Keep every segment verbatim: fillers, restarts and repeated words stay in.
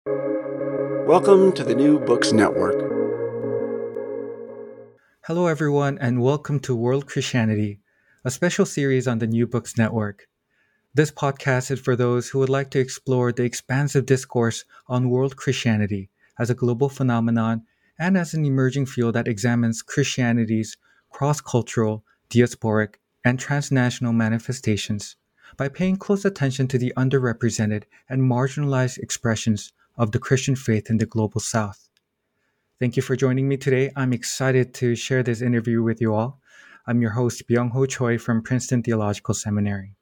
Welcome to the New Books Network. Hello, everyone, and welcome to World Christianity, a special series on the New Books Network. This podcast is for those who would like to explore the expansive discourse on world Christianity as a global phenomenon and as an emerging field that examines Christianity's cross-cultural, diasporic, and transnational manifestations by paying close attention to the underrepresented and marginalized expressions of the Christian faith in the global South. Thank you for joining me today. I'm excited to share this interview with you all. I'm your host, Byung-Ho Choi from Princeton Theological Seminary.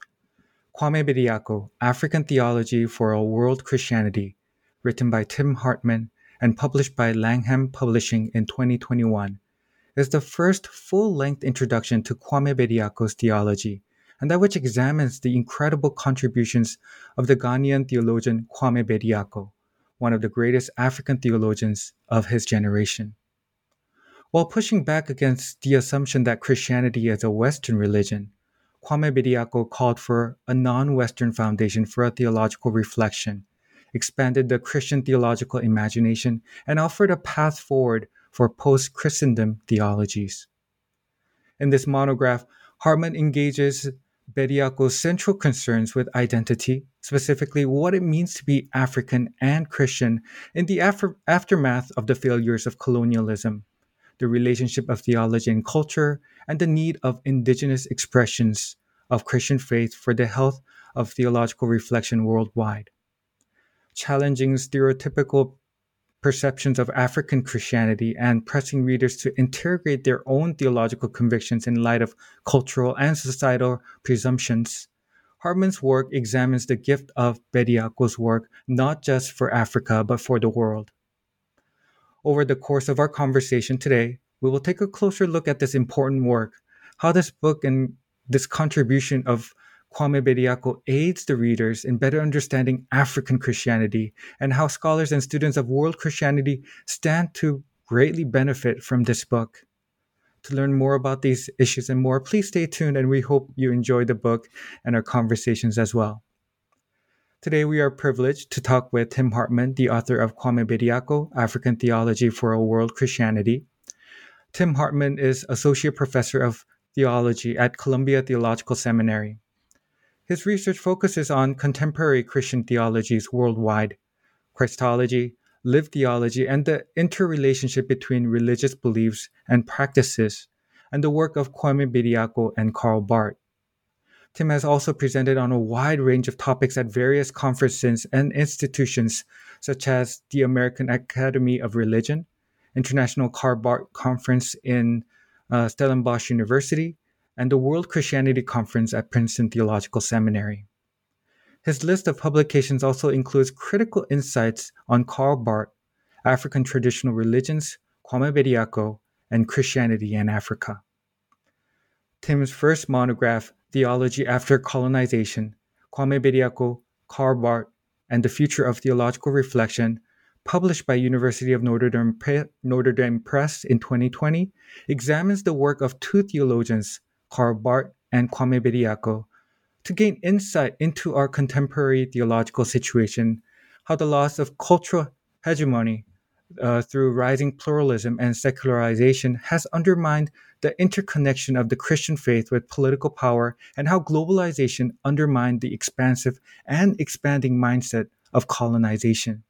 Kwame Bediako, African Theology for a World Christianity, written by Tim Hartman and published by Langham Publishing in twenty twenty-one, is the first full-length introduction to Kwame Bediako's theology, and that which examines the incredible contributions of the Ghanaian theologian Kwame Bediako, one of the greatest African theologians of his generation. While pushing back against the assumption that Christianity is a Western religion, Kwame Bediako called for a non-Western foundation for a theological reflection, expanded the Christian theological imagination, and offered a path forward for post-Christendom theologies. In this monograph, Hartman engages Bediako's central concerns with identity, specifically what it means to be African and Christian in the after- aftermath of the failures of colonialism, the relationship of theology and culture, and the need of indigenous expressions of Christian faith for the health of theological reflection worldwide. Challenging stereotypical perceptions of African Christianity and pressing readers to interrogate their own theological convictions in light of cultural and societal presumptions, Hartman's work examines the gift of Bediako's work not just for Africa but for the world. Over the course of our conversation today, we will take a closer look at this important work, how this book and this contribution of Kwame Bediako aids the readers in better understanding African Christianity, and how scholars and students of world Christianity stand to greatly benefit from this book. To learn more about these issues and more, please stay tuned, and we hope you enjoy the book and our conversations as well. Today, we are privileged to talk with Tim Hartman, the author of Kwame Bediako, African Theology for a World Christianity. Tim Hartman is Associate Professor of Theology at Columbia Theological Seminary. His research focuses on contemporary Christian theologies worldwide, Christology, lived theology, and the interrelationship between religious beliefs and practices, and the work of Kwame Bediako and Karl Barth. Tim has also presented on a wide range of topics at various conferences and institutions, such as the American Academy of Religion, International Karl Barth Conference in uh, Stellenbosch University, and the World Christianity Conference at Princeton Theological Seminary. His list of publications also includes critical insights on Karl Barth, African traditional religions, Kwame Bediako, and Christianity in Africa. Tim's first monograph, Theology After Colonization, Kwame Bediako, Karl Barth, and the Future of Theological Reflection, published by University of Notre Dame, Notre Dame Press in twenty twenty, examines the work of two theologians, Karl Barth and Kwame Bediako, to gain insight into our contemporary theological situation, how the loss of cultural hegemony uh, through rising pluralism and secularization has undermined the interconnection of the Christian faith with political power, and how globalization undermined the expansive and expanding mindset of colonization.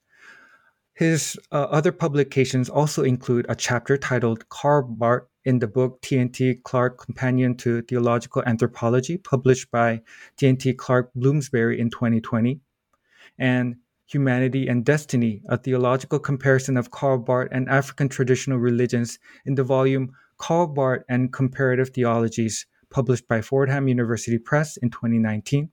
His uh, other publications also include a chapter titled Karl Barth in the book T N T Clark Companion to Theological Anthropology, published by T N T Clark Bloomsbury in twenty twenty, and Humanity and Destiny, a theological comparison of Karl Barth and African traditional religions, in the volume Karl Barth and Comparative Theologies, published by Fordham University Press in twenty nineteen.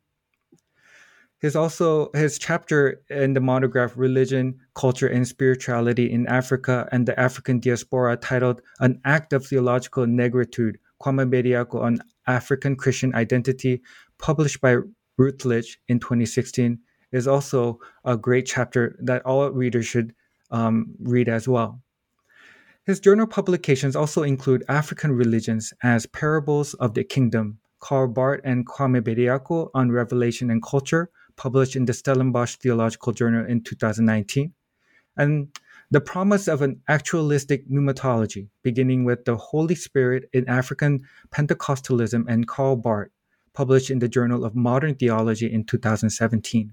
His also his chapter in the monograph Religion, Culture, and Spirituality in Africa and the African Diaspora, titled An Act of Theological Negritude, Kwame Bediako on African Christian Identity, published by Routledge in twenty sixteen, is also a great chapter that all readers should um, read as well. His journal publications also include African Religions as Parables of the Kingdom, Karl Barth and Kwame Bediako on Revelation and Culture, published in the Stellenbosch Theological Journal in two thousand nineteen. And The Promise of an Actualistic Pneumatology, beginning with the Holy Spirit in African Pentecostalism and Karl Barth, published in the Journal of Modern Theology in two thousand seventeen.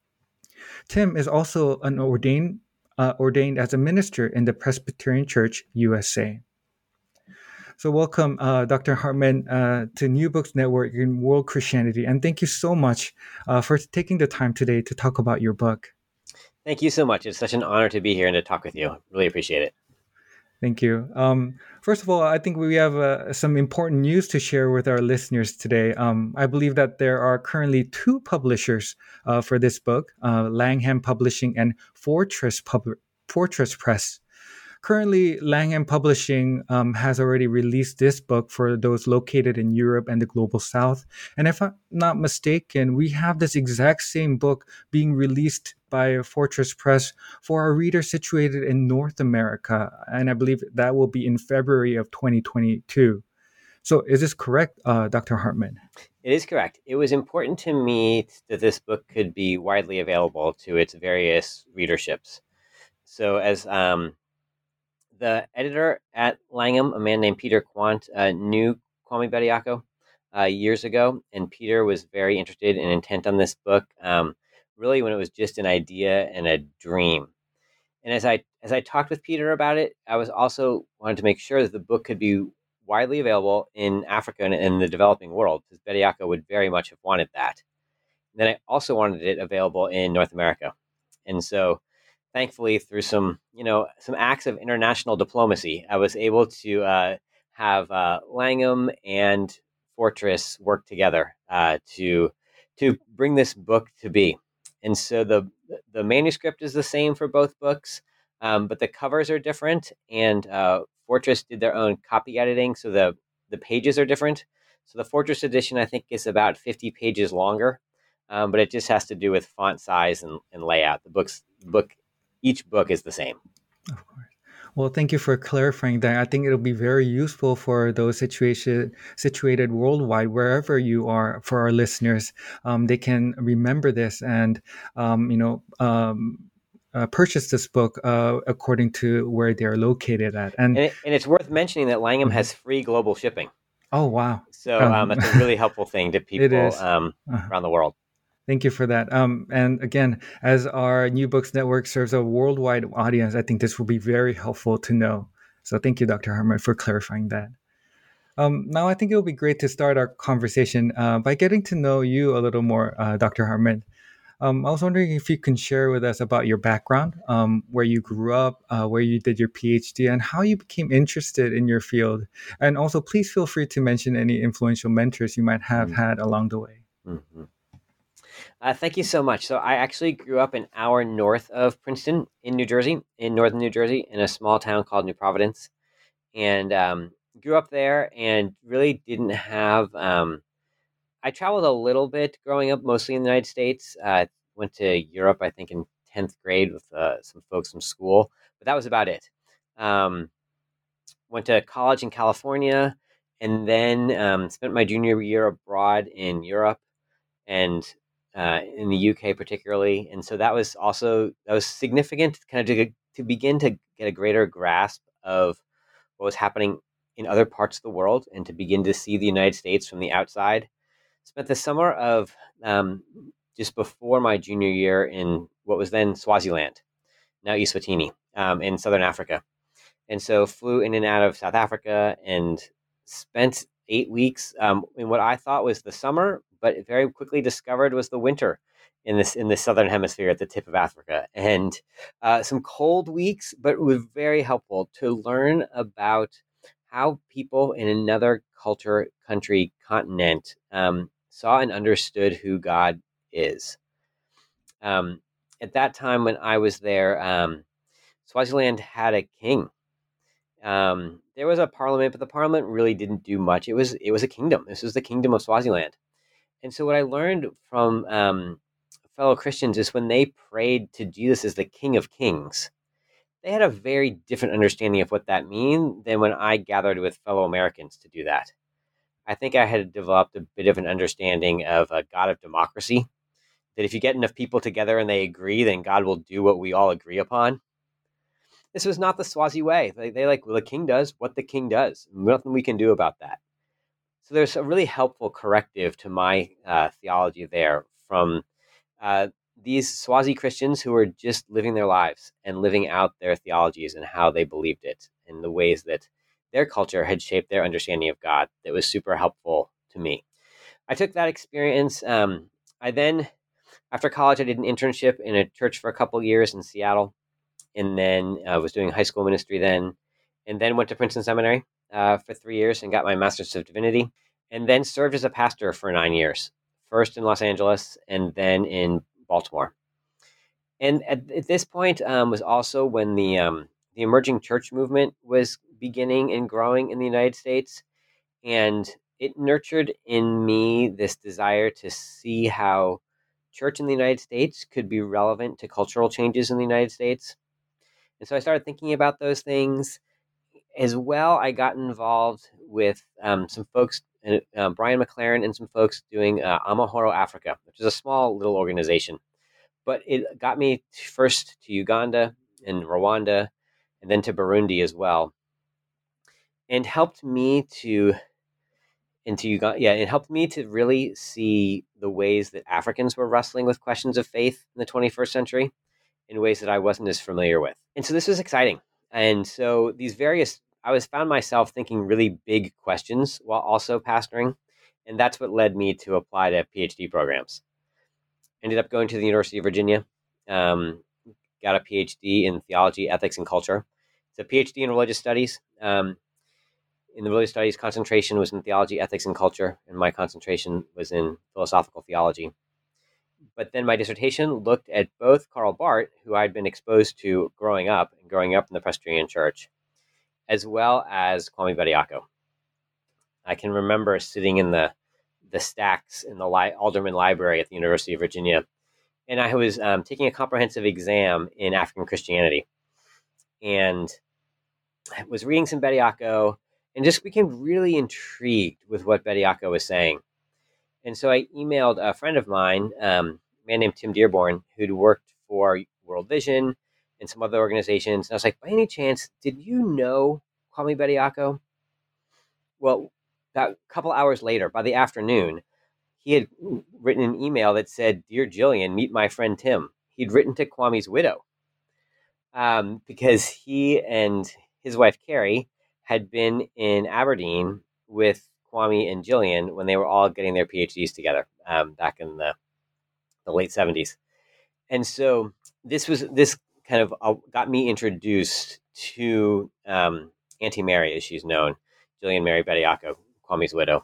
Tim is also an ordained uh, ordained as a minister in the Presbyterian Church U S A. So welcome, uh, Doctor Hartman, uh, to New Books Network in World Christianity, and thank you so much uh, for taking the time today to talk about your book. Thank you so much. It's such an honor to be here and to talk with you. Really appreciate it. Thank you. Um, first of all, I think we have uh, some important news to share with our listeners today. Um, I believe that there are currently two publishers uh, for this book, uh, Langham Publishing and Fortress Pub- Fortress Press. Currently, Langham Publishing um, has already released this book for those located in Europe and the Global South. And if I'm not mistaken, we have this exact same book being released by Fortress Press for our readers situated in North America. And I believe that will be in February of twenty twenty-two. So is this correct, uh, Doctor Hartman? It is correct. It was important to me that this book could be widely available to its various readerships. So as um, the editor at Langham, a man named Peter Quant, uh, knew Kwame Bediako uh, years ago, and Peter was very interested and intent on this book, um, really when it was just an idea and a dream. And as I as I talked with Peter about it, I was also wanted to make sure that the book could be widely available in Africa and in the developing world, because Bediako would very much have wanted that. And then I also wanted it available in North America. And so thankfully, through some, you know, some acts of international diplomacy, I was able to uh, have uh, Langham and Fortress work together uh, to to bring this book to be. And so the the manuscript is the same for both books, um, but the covers are different. And uh, Fortress did their own copy editing, so the the pages are different. So the Fortress edition, I think, is about fifty pages longer, um, but it just has to do with font size and, and layout. The book's book. Each book is the same. Of course. Well, thank you for clarifying that. I think it'll be very useful for those situation, situated worldwide, wherever you are, for our listeners. Um, they can remember this and, um, you know, um, uh, purchase this book uh, according to where they're located at. And, and, it, and it's worth mentioning that Langham mm-hmm. has free global shipping. Oh, wow. So um, um, that's a really helpful thing to people um, uh-huh. around the world. Thank you for that. Um, and again, as our New Books Network serves a worldwide audience, I think this will be very helpful to know. So thank you, Doctor Hartman, for clarifying that. Um, now, I think it will be great to start our conversation uh, by getting to know you a little more, uh, Doctor Hartman. Um, I was wondering if you can share with us about your background, um, where you grew up, uh, where you did your PhD, and how you became interested in your field. And also, please feel free to mention any influential mentors you might have mm-hmm. had along the way. Mm-hmm. Uh, thank you so much. So I actually grew up an hour north of Princeton in New Jersey, in northern New Jersey, in a small town called New Providence. And um, grew up there and really didn't have... Um, I traveled a little bit growing up, mostly in the United States. I uh, went to Europe, I think, in tenth grade with uh, some folks from school. But that was about it. Um, went to college in California and then um, spent my junior year abroad in Europe and... Uh, in the U K particularly. And so that was also, that was significant kind of to, to begin to get a greater grasp of what was happening in other parts of the world and to begin to see the United States from the outside. Spent the summer of um, just before my junior year in what was then Swaziland, now Eswatini, um, in Southern Africa. And so flew in and out of South Africa and spent eight weeks um, in what I thought was the summer, but very quickly discovered was the winter in this in the southern hemisphere at the tip of Africa. And uh, some cold weeks, but it was very helpful to learn about how people in another culture, country, continent um, saw and understood who God is. Um, at that time when I was there, um, Swaziland had a king. Um, there was a parliament, but the parliament really didn't do much. It was it was a kingdom. This was the kingdom of Swaziland. And so what I learned from um, fellow Christians is when they prayed to Jesus as the King of Kings, they had a very different understanding of what that means than when I gathered with fellow Americans to do that. I think I had developed a bit of an understanding of a God of democracy, that if you get enough people together and they agree, then God will do what we all agree upon. This was not the Swazi way. They, they like, well, the king does what the king does. Nothing we can do about that. So there's a really helpful corrective to my uh, theology there from uh, these Swazi Christians who were just living their lives and living out their theologies and how they believed it and the ways that their culture had shaped their understanding of God. That was super helpful to me. I took that experience. Um, I then, after college, I did an internship in a church for a couple years in Seattle, and then I uh, was doing high school ministry then, and then went to Princeton Seminary uh, for three years and got my Master's of Divinity, and then served as a pastor for nine years, first in Los Angeles and then in Baltimore. And at, at this point um, was also when the um, the emerging church movement was beginning and growing in the United States, and it nurtured in me this desire to see how church in the United States could be relevant to cultural changes in the United States. And so I started thinking about those things. As well, I got involved with um, some folks, uh, Brian McLaren and some folks doing uh, Amahoro Africa, which is a small little organization. But it got me first to Uganda and Rwanda, and then to Burundi as well, and helped me to into Uganda. Yeah, it helped me to really see the ways that Africans were wrestling with questions of faith in the twenty-first century in ways that I wasn't as familiar with. And so this was exciting. And so these various, I was found myself thinking really big questions while also pastoring. And that's what led me to apply to PhD programs. Ended up going to the University of Virginia, um, got a PhD in theology, ethics, and culture. It's a PhD in religious studies. Um, in the religious studies, concentration was in theology, ethics, and culture, and my concentration was in philosophical theology. But then my dissertation looked at both Karl Barth, who I'd been exposed to growing up, and growing up in the Presbyterian Church, as well as Kwame Bediako. I can remember sitting in the the stacks in the li- Alderman Library at the University of Virginia, and I was um, taking a comprehensive exam in African Christianity, and I was reading some Bediako, and just became really intrigued with what Bediako was saying. And so I emailed a friend of mine, um, a man named Tim Dearborn, who'd worked for World Vision and some other organizations. And I was like, by any chance, did you know Kwame Bediako? Well, a couple hours later, by the afternoon, he had written an email that said, "Dear Jillian, meet my friend Tim." He'd written to Kwame's widow um, because he and his wife, Carrie, had been in Aberdeen with Kwame and Jillian when they were all getting their PhDs together um, back in the, the late seventies. And so this was this kind of uh, got me introduced to um, Auntie Mary, as she's known, Jillian Mary Bediako, Kwame's widow.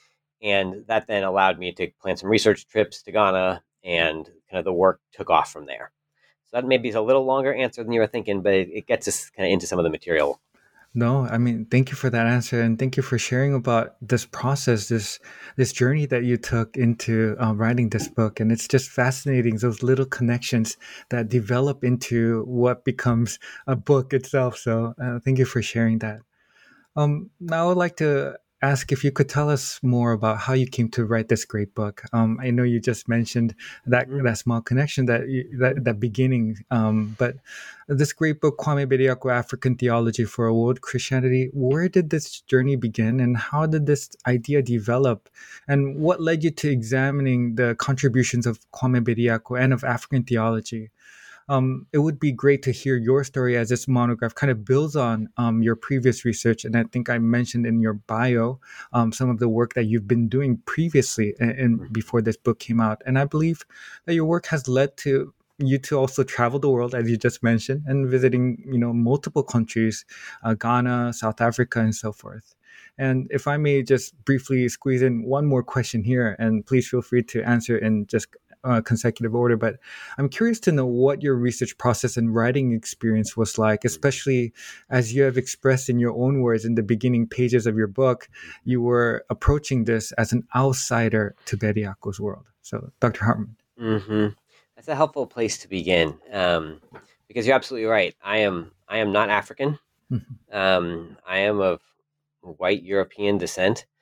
And that then allowed me to plan some research trips to Ghana, and kind of the work took off from there. So that maybe is a little longer answer than you were thinking, but it, it gets us kind of into some of the material. No, I mean, thank you for that answer, and thank you for sharing about this process, this this journey that you took into uh, writing this book. And it's just fascinating, those little connections that develop into what becomes a book itself. So uh, thank you for sharing that. Um, now I would like to ask if you could tell us more about how you came to write this great book. Um, I know you just mentioned that Mhm. that small connection, that you, that, that beginning, um, but this great book, Kwame Bediako, African Theology for a World Christianity, where did this journey begin, and how did this idea develop, and what led you to examining the contributions of Kwame Bediako and of African theology? Um, it would be great to hear your story, as this monograph kind of builds on um, your previous research. And I think I mentioned in your bio um, some of the work that you've been doing previously and, and before this book came out. And I believe that your work has led to you to also travel the world, as you just mentioned, and visiting, you know, multiple countries, uh, Ghana, South Africa, and so forth. And if I may just briefly squeeze in one more question here, and please feel free to answer in just uh, consecutive order, but I'm curious to know what your research process and writing experience was like, especially as you have expressed in your own words in the beginning pages of your book, you were approaching this as an outsider to Bediako's world. So, Doctor Hartman. Mm-hmm. That's a helpful place to begin, um, because you're absolutely right. I am I am not African. Mhm. Um, I am of white European descent,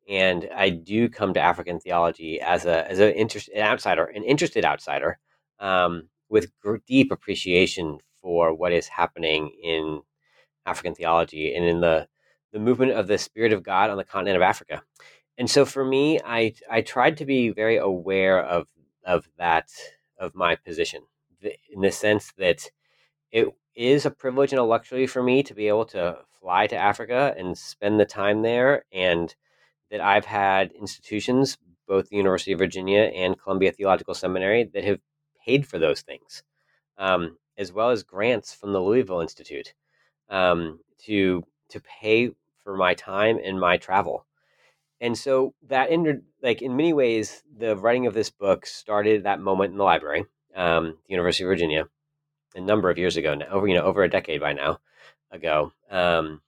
And I do come to African theology as a as a interest, an outsider, an interested outsider, um, with gr- deep appreciation for what is happening in African theology and in the the movement of the Spirit of God on the continent of Africa. And so for me, I I tried to be very aware of of that of my position, th- in the sense that it is a privilege and a luxury for me to be able to fly to Africa and spend the time there, and that I've had institutions, both the University of Virginia and Columbia Theological Seminary, that have paid for those things, um, as well as grants from the Louisville Institute, um, to to pay for my time and my travel. And so that, in like in many ways, the writing of this book started that moment in the library, um, the University of Virginia, a number of years ago now, over you know over a decade by now ago, um,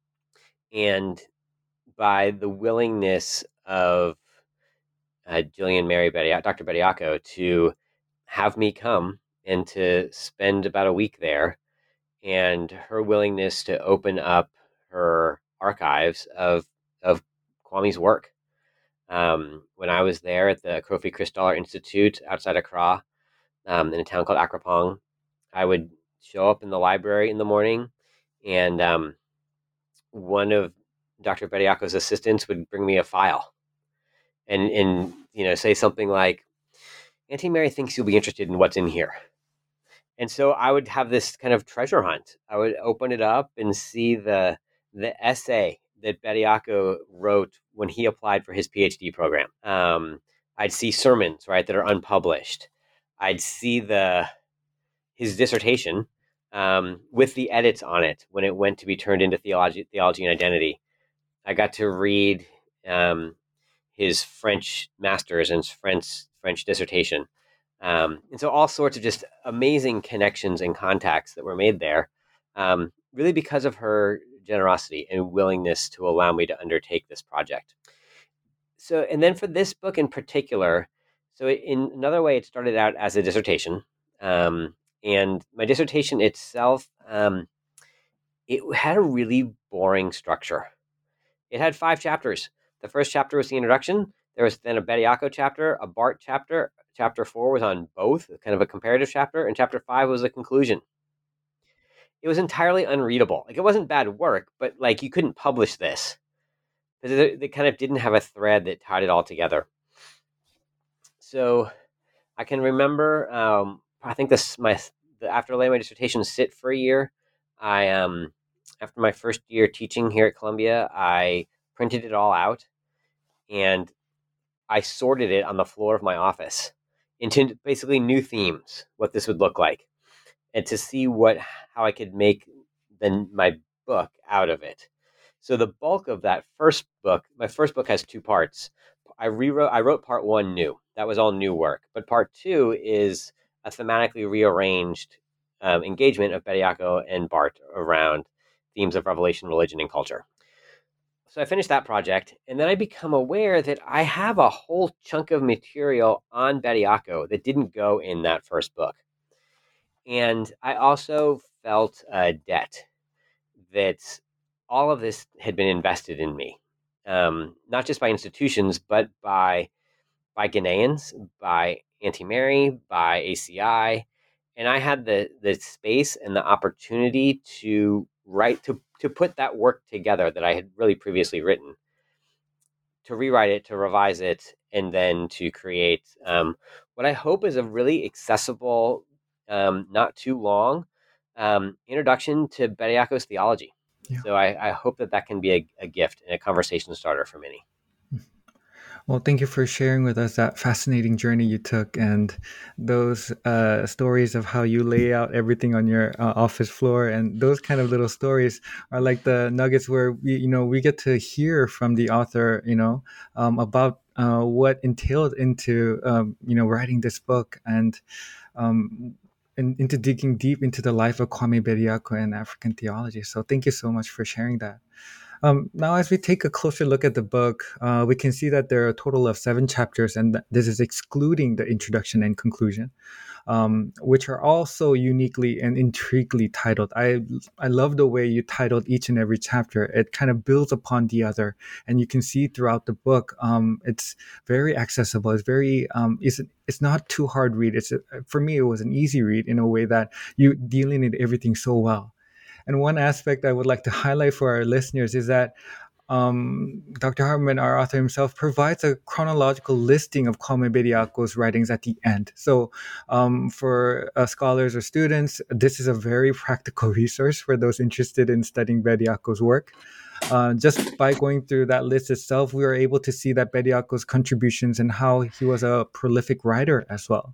and by the willingness of uh, Jillian Mary Bedi- Doctor Bediako to have me come and to spend about a week there, and her willingness to open up her archives of of Kwame's work. Um, when I was there at the Kofi Christaller Institute outside Accra, um, in a town called Akrapong, I would show up in the library in the morning, and um, one of Doctor Bediako's assistants would bring me a file and and you know say something like, "Auntie Mary thinks you'll be interested in what's in here." And so I would have this kind of treasure hunt. I would open it up and see the the essay that Bediako wrote when he applied for his PhD program. Um, I'd see sermons, right, that are unpublished. I'd see the his dissertation, um, with the edits on it when it went to be turned into theology, theology and identity. I got to read um, his French master's and French French dissertation. Um, and so all sorts of just amazing connections and contacts that were made there, um, really because of her generosity and willingness to allow me to undertake this project. So, and then for this book in particular, so in another way, it started out as a dissertation. Um, and my dissertation itself, um, it had a really boring structure. It had five chapters. The first chapter was the introduction. There was then a Bediako chapter, a Barth chapter. Chapter four was on both, kind of a comparative chapter, and chapter five was a conclusion. It was entirely unreadable. Like, it wasn't bad work, but like you couldn't publish this because it, it kind of didn't have a thread that tied it all together. So I can remember, um, I think this my after letting my dissertation sit for a year, I um after my first year teaching here at Columbia, I printed it all out and I sorted it on the floor of my office into basically new themes, what this would look like, and to see what how I could make then my book out of it. So the bulk of that first book, my first book has two parts. I rewrote, I wrote part one new. That was all new work. But part two is a thematically rearranged um, engagement of Bediako and Barth around themes of revelation, religion, and culture. So I finished that project, and then I become aware that I have a whole chunk of material on Bediako that didn't go in that first book. And I also felt a debt that all of this had been invested in me, um, not just by institutions, but by by Ghanaians, by Auntie Mary, by A C I, and I had the the space and the opportunity to write to to put that work together that I had really previously written, to rewrite it, to revise it, and then to create um, what I hope is a really accessible, um, not too long, um, introduction to Bediako's theology. Yeah. So I, I hope that that can be a, a gift and a conversation starter for many. Well, thank you for sharing with us that fascinating journey you took and those uh, stories of how you lay out everything on your uh, office floor. And those kind of little stories are like the nuggets where we, you know, we get to hear from the author, you know, um, about uh, what entailed into, um, you know, writing this book and um, and into digging deep into the life of Kwame Bediako and African theology. So thank you so much for sharing that. Um, now, as we take a closer look at the book, uh, we can see that there are a total of seven chapters, and th- this is excluding the introduction and conclusion. um, which are also uniquely and intriguingly titled. I I love the way you titled each and every chapter. It kind of builds upon the other, and you can see throughout the book. Um, it's very accessible. It's very um, it's it's not too hard read. It's a, for me, it was an easy read in a way that you delineate everything so well. And one aspect I would like to highlight for our listeners is that um, Doctor Hartman, our author himself, provides a chronological listing of Kwame Bediako's writings at the end. So, um, for uh, scholars or students, this is a very practical resource for those interested in studying Bediako's work. Uh, just by going through that list itself, we were able to see that Bediako's contributions and how he was a prolific writer as well.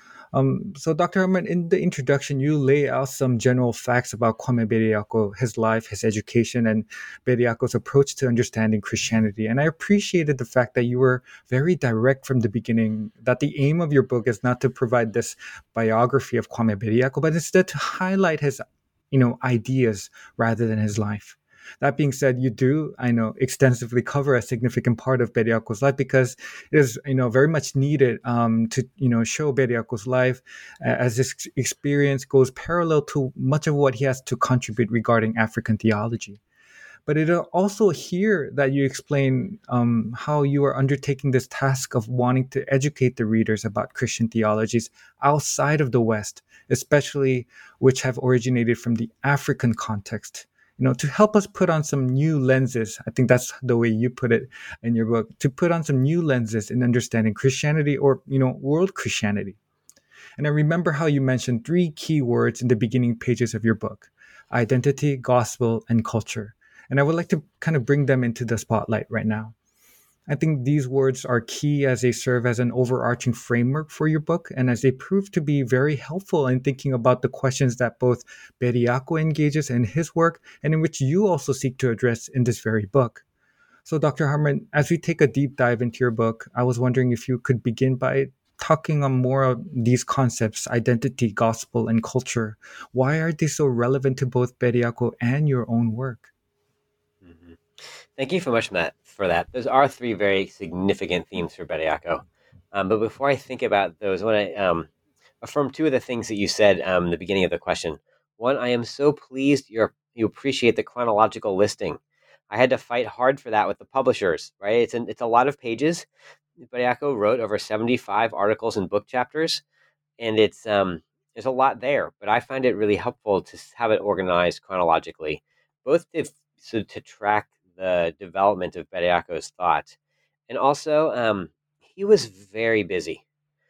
Um, so, Doctor Hartman, in the introduction, you lay out some general facts about Kwame Bediako, his life, his education, and Bediako's approach to understanding Christianity. And I appreciated the fact that you were very direct from the beginning, that the aim of your book is not to provide this biography of Kwame Bediako, but instead to highlight his, you know, ideas rather than his life. That being said, you do, I know, extensively cover a significant part of Bediako's life because it is, you know, very much needed um, to, you know, show Bediako's life uh, as this experience goes parallel to much of what he has to contribute regarding African theology. But it also here that you explain um, how you are undertaking this task of wanting to educate the readers about Christian theologies outside of the West, especially which have originated from the African context. You know, to help us put on some new lenses. I think that's the way you put it in your book, to put on some new lenses in understanding Christianity or, you know, world Christianity. And I remember how you mentioned three key words in the beginning pages of your book: identity, gospel, and culture. And I would like to kind of bring them into the spotlight right now. I think these words are key as they serve as an overarching framework for your book and as they prove to be very helpful in thinking about the questions that both Bediako engages in his work and in which you also seek to address in this very book. So, Doctor Hartman, as we take a deep dive into your book, I was wondering if you could begin by talking on more of these concepts: identity, gospel, and culture. Why are they so relevant to both Bediako and your own work? Mm-hmm. Thank you so much for that. For that, those are three very significant themes for Bediako. Um, but before I think about those, I want to um, affirm two of the things that you said um, in the beginning of the question. One, I am so pleased you're, you appreciate the chronological listing. I had to fight hard for that with the publishers, right? It's an, it's a lot of pages. Bediako wrote over seventy-five articles and book chapters, and it's um, there's a lot there. But I find it really helpful to have it organized chronologically, both to so to track the development of Bediako's thought, and also um, he was very busy.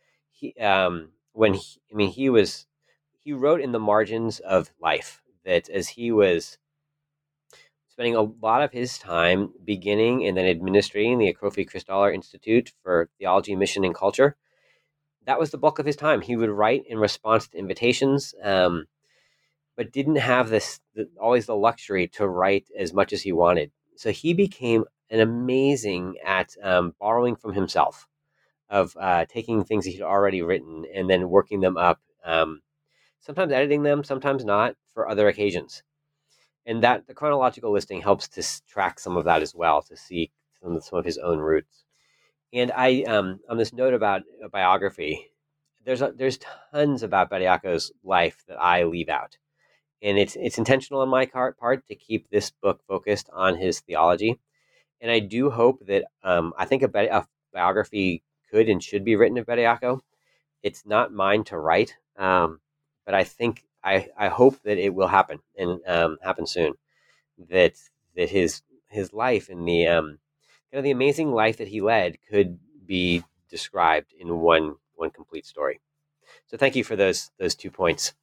He um, when he, I mean he was he wrote in the margins of life that as he was spending a lot of his time beginning and then administrating the Akrofi Christaller Institute for Theology, Mission, and Culture. That was the bulk of his time. He would write in response to invitations, um, but didn't have this the, always the luxury to write as much as he wanted. So he became an amazing at um, borrowing from himself, of uh, taking things he'd already written and then working them up, um, sometimes editing them, sometimes not, for other occasions. And that the chronological listing helps to track some of that as well, to see some of, some of his own roots. And I, um, on this note about a biography, there's a, there's tons about Bediako's life that I leave out, and it's it's intentional on my part to keep this book focused on his theology. And I do hope that um, I think a, bi- a biography could and should be written of Bediako. It's not mine to write, um, but I think I, I hope that it will happen and um, happen soon. That that his his life and the um, kind of the amazing life that he led could be described in one one complete story. So thank you for those those two points.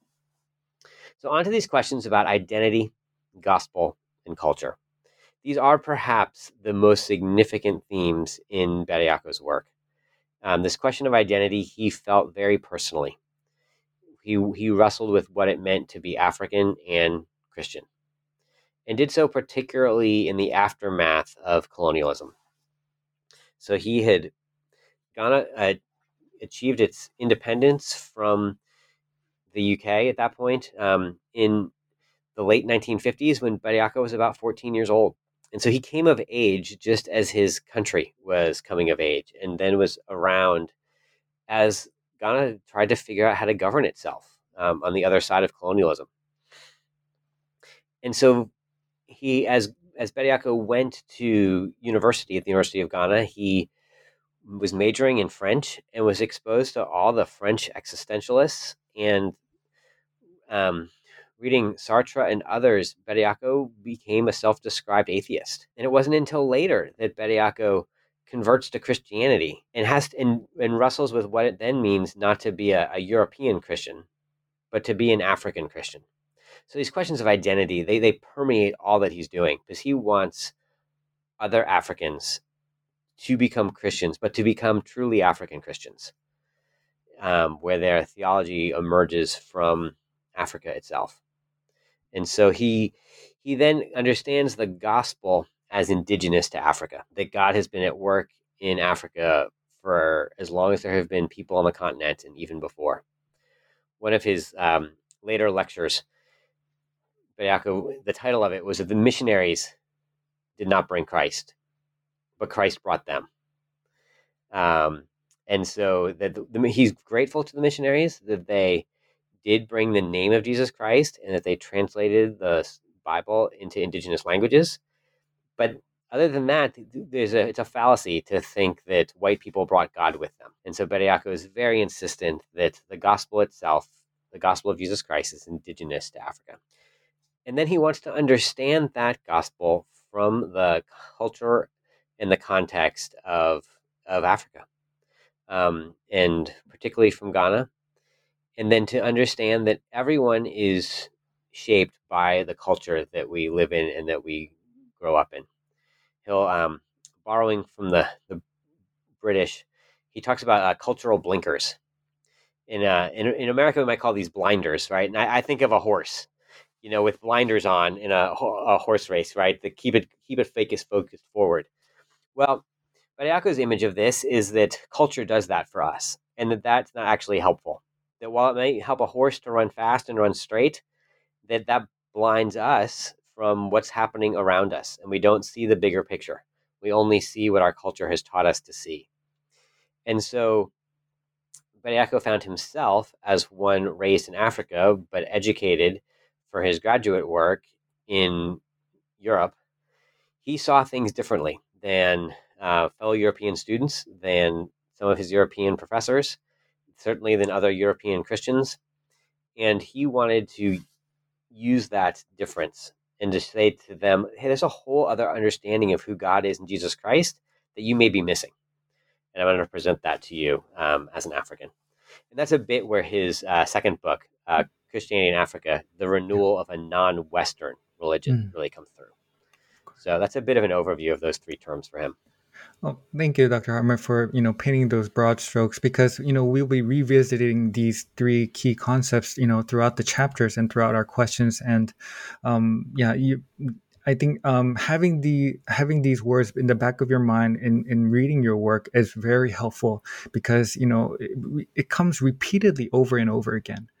So on to these questions about identity, gospel, and culture. These are perhaps the most significant themes in Bediako's work. Um, this question of identity, he felt very personally. He he wrestled with what it meant to be African and Christian, and did so particularly in the aftermath of colonialism. So he had Ghana uh, achieved its independence from the U K at that point um, in the late nineteen fifties, when Bediako was about fourteen years old. And so he came of age just as his country was coming of age, and then was around as Ghana tried to figure out how to govern itself um, on the other side of colonialism. And so he, as as Bediako went to university at the University of Ghana, he was majoring in French and was exposed to all the French existentialists. And um, reading Sartre and others, Bediako became a self-described atheist. And it wasn't until later that Bediako converts to Christianity and has to, and, and wrestles with what it then means not to be a, a European Christian, but to be an African Christian. So these questions of identity, they they permeate all that he's doing, because he wants other Africans to become Christians, but to become truly African Christians, um, where their theology emerges from Africa itself. And so he he then understands the gospel as indigenous to Africa, that God has been at work in Africa for as long as there have been people on the continent, and even before. One of his um, later lectures, Bediako, the title of it was that the missionaries did not bring Christ, but Christ brought them. Um, and so that the, the, he's grateful to the missionaries that they did bring the name of Jesus Christ and that they translated the Bible into indigenous languages. But other than that, there's a it's a fallacy to think that white people brought God with them. And so Bediako is very insistent that the gospel itself, the gospel of Jesus Christ, is indigenous to Africa. And then he wants to understand that gospel from the culture and the context of of Africa, um, and particularly from Ghana. And then to understand that everyone is shaped by the culture that we live in and that we grow up in. He'll, um, borrowing from the, the British, he talks about uh, cultural blinkers. In, uh, in in America, we might call these blinders, right? And I, I think of a horse, you know, with blinders on in a, a horse race, right? The keep it keep it focused focused forward. Well, Bediako's image of this is that culture does that for us, and that that's not actually helpful. That while it may help a horse to run fast and run straight, that that blinds us from what's happening around us, and we don't see the bigger picture. We only see what our culture has taught us to see. And so Bediako found himself as one raised in Africa, but educated for his graduate work in Europe. He saw things differently than uh, fellow European students, than some of his European professors, certainly than other European Christians. And he wanted to use that difference and to say to them, hey, there's a whole other understanding of who God is in Jesus Christ that you may be missing. And I'm going to present that to you um, as an African. And that's a bit where his uh, second book, uh, Christianity in Africa, the renewal of a non-Western religion, mm. really comes through. So that's a bit of an overview of those three terms for him. Well, thank you, Doctor Hartman, for you know painting those broad strokes, because you know we'll be revisiting these three key concepts you know throughout the chapters and throughout our questions. And um, yeah, you, I think um, having the having these words in the back of your mind in, in reading your work is very helpful, because you know it, it comes repeatedly over and over again.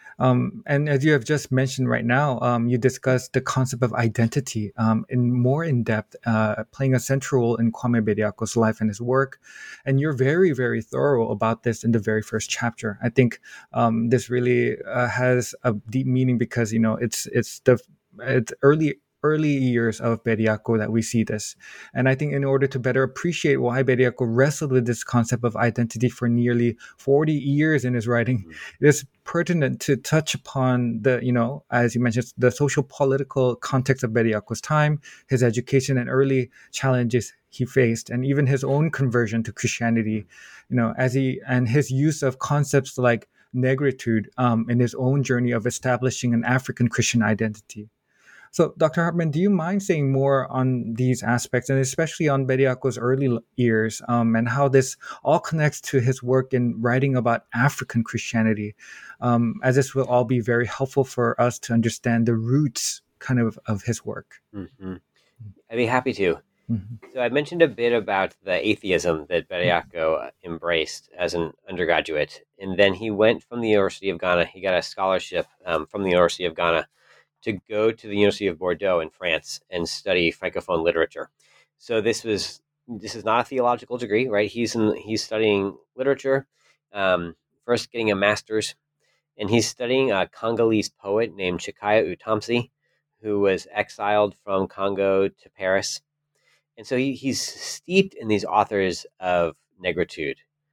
Um, and as you have just mentioned right now, um, you discussed the concept of identity um, in more in depth, uh, playing a central role in Kwame Bediako's life and his work. And you're very, very thorough about this in the very first chapter. I think um, this really uh, has a deep meaning, because you know it's it's the it's early. early years of Bediako that we see this. And I think in order to better appreciate why Bediako wrestled with this concept of identity for nearly forty years in his writing, it is pertinent to touch upon the, you know, as you mentioned, the social political context of Bediako's time, his education and early challenges he faced, and even his own conversion to Christianity, you know, as he, and his use of concepts like negritude um, in his own journey of establishing an African Christian identity. So, Doctor Hartman, do you mind saying more on these aspects, and especially on Bediako's early years, um, and how this all connects to his work in writing about African Christianity, um, as this will all be very helpful for us to understand the roots kind of of his work? Mm-hmm. I'd be happy to. Mm-hmm. So I mentioned a bit about the atheism that Bediako mm-hmm. embraced as an undergraduate, and then he went from the University of Ghana. He got a scholarship um, from the University of Ghana to go to the University of Bordeaux in France and study Francophone literature. So this was this is not a theological degree, right? He's in, he's studying literature um, first getting a master's, and he's studying a Congolese poet named Chikaya Utamsi, who was exiled from Congo to Paris. And so he, he's steeped in these authors of negritude,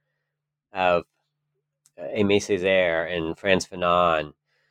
of Aimé Césaire and Frantz Fanon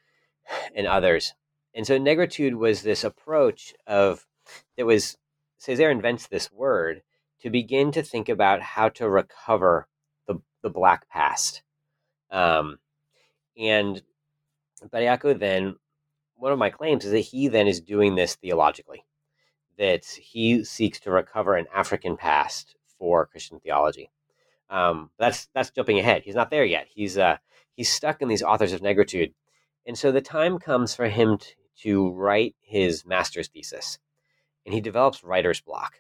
and others. And so negritude was this approach of, that was, Césaire invents this word to begin to think about how to recover the, the Black past. Um, and Bediako then, one of my claims is that he then is doing this theologically, that he seeks to recover an African past for Christian theology. Um, that's that's jumping ahead. He's not there yet. He's uh, he's stuck in these authors of negritude. And so the time comes for him to, to write his master's thesis, and he develops writer's block.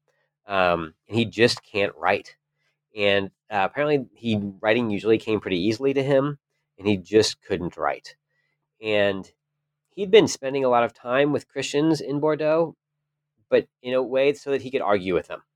Um, and he just can't write. And uh, apparently he writing usually came pretty easily to him, and he just couldn't write. And he'd been spending a lot of time with Christians in Bordeaux, but in a way so that he could argue with them.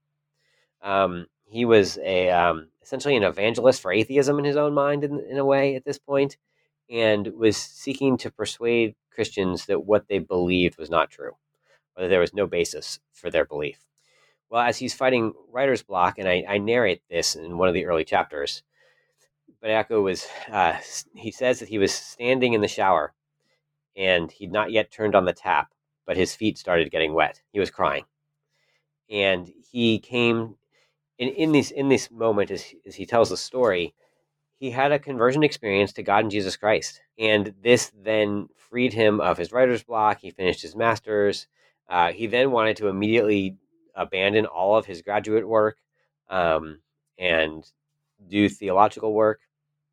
Um, he was a um, essentially an evangelist for atheism in his own mind, in, in a way, at this point, and was seeking to persuade Christians that what they believed was not true, or that there was no basis for their belief. Well, as he's fighting writer's block, and I, I narrate this in one of the early chapters, Bediako was, uh, he says that he was standing in the shower, and he'd not yet turned on the tap, but his feet started getting wet. He was crying. And he came, in, in, this, in this moment, as, as he tells the story, he had a conversion experience to God and Jesus Christ. And this then freed him of his writer's block. He finished his master's. Uh, he then wanted to immediately abandon all of his graduate work um, and do theological work.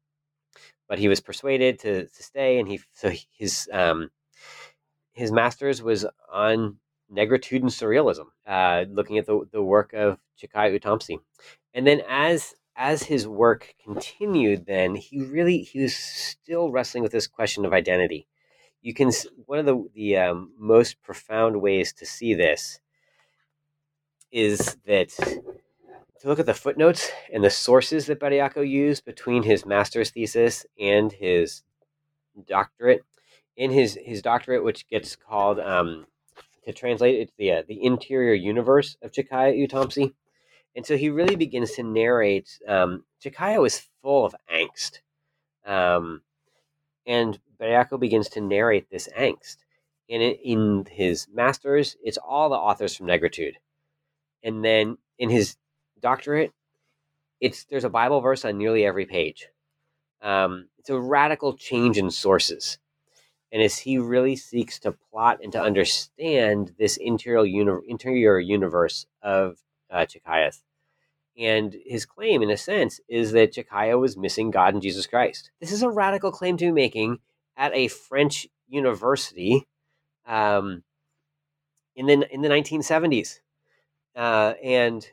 But he was persuaded to, to stay, and he so his um, his master's was on negritude and surrealism, uh, looking at the, the work of Chikaya Utamsi. And then as as his work continued, then he really he was still wrestling with this question of identity. You can one of the the um, most profound ways to see this is that to look at the footnotes and the sources that Bediako used between his master's thesis and his doctorate. In his, his doctorate, which gets called, um, to translate, it's the uh, the interior universe of Chikaya Utamsi. And so he really begins to narrate. Um, Chikaya was full of angst. Um, and Bediako begins to narrate this angst. And in, in his master's, it's all the authors from negritude. And then in his doctorate, it's there's a Bible verse on nearly every page. Um, it's a radical change in sources. And as he really seeks to plot and to understand this interior, uni- interior universe of uh, Chikaya's. And his claim, in a sense, is that Chikaya was missing God and Jesus Christ. This is a radical claim to be making at a French university um, in the in the nineteen seventies. Uh, and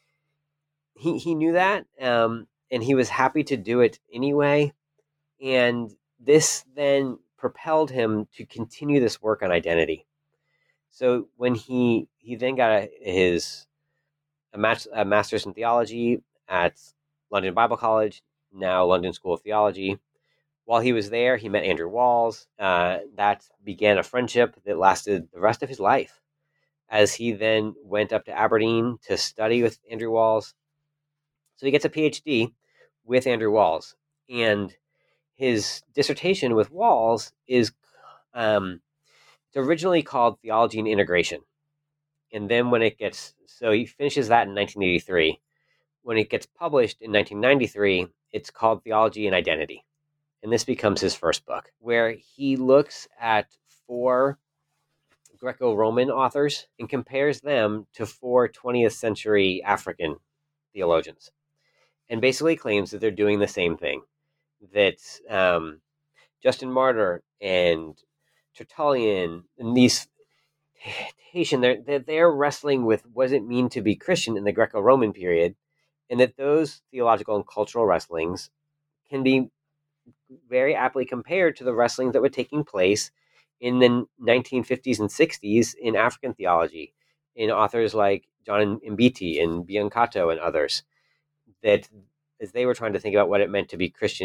he, he knew that, um, and he was happy to do it anyway. And this then propelled him to continue this work on identity. So when he he then got a, his a, mas- a master's in theology at London Bible College, now London School of Theology. While he was there, he met Andrew Walls. Uh, that began a friendship that lasted the rest of his life. As he then went up to Aberdeen to study with Andrew Walls. So he gets a P H D with Andrew Walls. And his dissertation with Walls is um, it's originally called Theology and Integration. And then when it gets, so he finishes that in nineteen eighty-three. When it gets published in nineteen ninety-three, it's called Theology and Identity. And this becomes his first book, where he looks at four Greco-Roman authors and compares them to four twentieth century African theologians. And basically claims that they're doing the same thing. That um, Justin Martyr and Tertullian and these Haitian, they're, they're, they're wrestling with what does it mean to be Christian in the Greco-Roman period, and that those theological and cultural wrestlings can be very aptly compared to the wrestlings that were taking place in the nineteen fifties and sixties in African theology, in authors like John Mbiti and Biancato and others, that as they were trying to think about what it meant to be Christian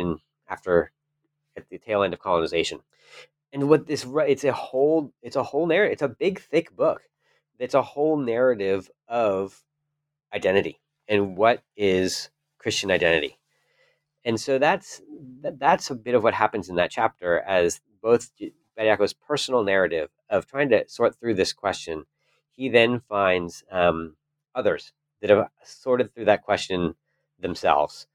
after at the tail end of colonization. And what this it's a whole it's a whole narrative. It's a big thick book. It's a whole narrative of identity and what is Christian identity. And so that's that's a bit of what happens in that chapter, as both Bediako's personal narrative of trying to sort through this question. He then finds um, others that have sorted through that question themselves.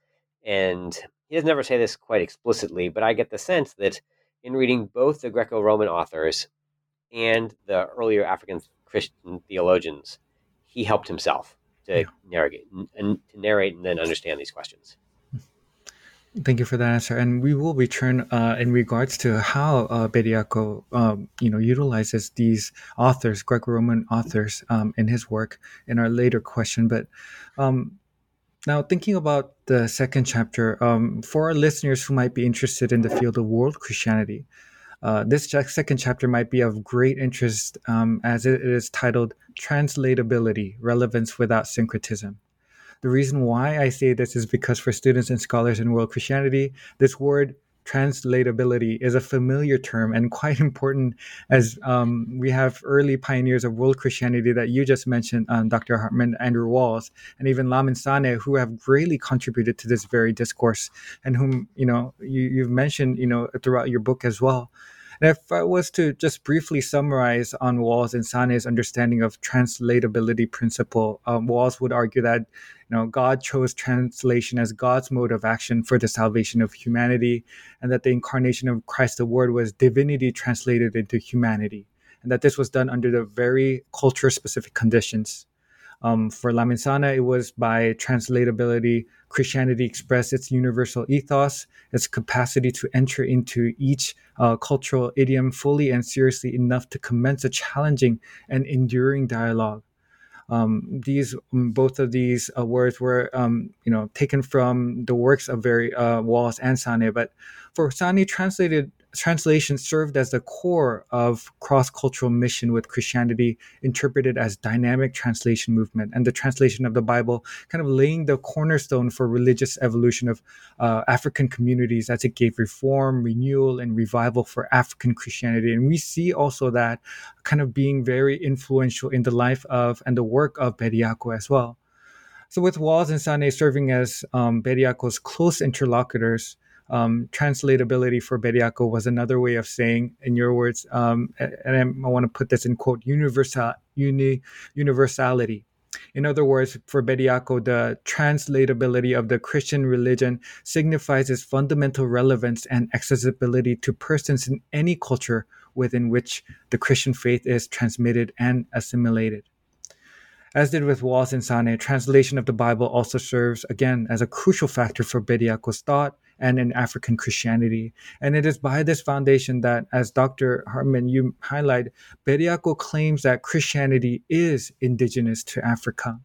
And he doesn't ever say this quite explicitly, but I get the sense that in reading both the Greco-Roman authors and the earlier African Christian theologians, he helped himself to yeah. narrate and to narrate and then understand these questions. Thank you for that answer. And we will return uh, in regards to how uh, Bediako, um, you know, utilizes these authors, Greco-Roman authors, um, in his work in our later question. But um, now thinking about the second chapter, um, for our listeners who might be interested in the field of world Christianity, uh, this second chapter might be of great interest um, as it is titled Translatability, Relevance Without Syncretism. The reason why I say this is because for students and scholars in world Christianity, this word translatability is a familiar term and quite important, as um, we have early pioneers of world Christianity that you just mentioned, um, Doctor Hartman, Andrew Walls, and even Lamin Sanneh, who have greatly contributed to this very discourse, and whom you know you, you've mentioned you know throughout your book as well. And if I was to just briefly summarize on Walls and Sanneh's understanding of translatability principle, um, Walls would argue that you know God chose translation as God's mode of action for the salvation of humanity, and that the incarnation of Christ the Word was divinity translated into humanity, and that this was done under the very culture-specific conditions. Um, for Lamin Sanneh, it was by translatability, Christianity expressed its universal ethos, its capacity to enter into each uh, cultural idiom fully and seriously enough to commence a challenging and enduring dialogue. Um, these both of these uh, words were, um, you know, taken from the works of very uh, Walls and Sanneh. But for Sanneh, translated translation served as the core of cross-cultural mission, with Christianity interpreted as dynamic translation movement, and the translation of the Bible kind of laying the cornerstone for religious evolution of uh, African communities as it gave reform, renewal, and revival for African Christianity. And we see also that kind of being very influential in the life of and the work of Bediako as well. So with Walls and Sanneh serving as um, Bediako's close interlocutors, Um, translatability for Bediako was another way of saying, in your words, um, and I want to put this in quote, universal, uni, universality. In other words, for Bediako, the translatability of the Christian religion signifies its fundamental relevance and accessibility to persons in any culture within which the Christian faith is transmitted and assimilated. As did with Walls and Sanneh, translation of the Bible also serves, again, as a crucial factor for Bediako's thought and in African Christianity. And it is by this foundation that, as Doctor Hartman, you highlight, Bediako claims that Christianity is indigenous to Africa.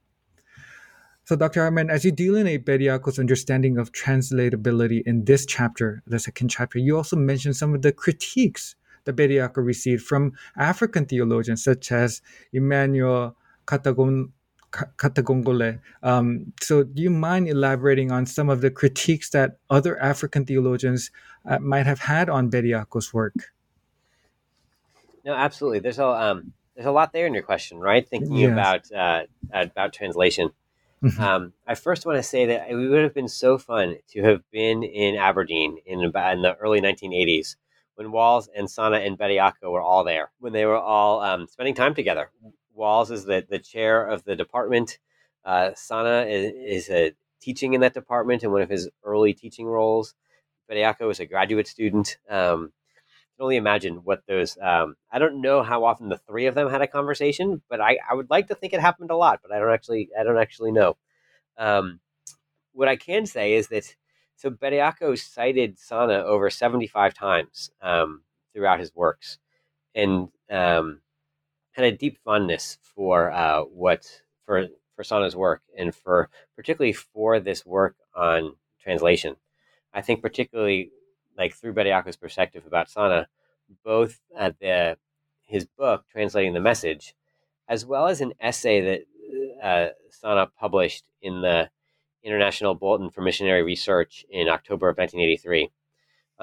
So, Doctor Hartman, as you delineate Bediako's understanding of translatability in this chapter, the second chapter, you also mentioned some of the critiques that Bediako received from African theologians such as Emmanuel Katagon, Katagongole. Um, so do you mind elaborating on some of the critiques that other African theologians uh, might have had on Bediako's work? No, absolutely. There's a um, there's a lot there in your question, right? Thinking Yes. about uh, about translation. um, I first want to say that it would have been so fun to have been in Aberdeen in about in the early nineteen eighties when Walls and Sanneh and Bediako were all there, when they were all um, spending time together. Walls is the, the chair of the department. Uh, Sanneh is, is a teaching in that department in one of his early teaching roles. Bediako is a graduate student. Um, I can only imagine what those. Um, I don't know how often the three of them had a conversation, but I, I would like to think it happened a lot. But I don't actually I don't actually know. Um, what I can say is that so Bediako cited Sanneh over seventy-five times um, throughout his works, and um, had a deep fondness for uh, what for for Sanneh's work, and for particularly for this work on translation. I think particularly like through Bediako's perspective about Sanneh, both at the his book Translating the Message, as well as an essay that uh, Sanneh published in the International Bulletin for Missionary Research in October of nineteen eighty-three.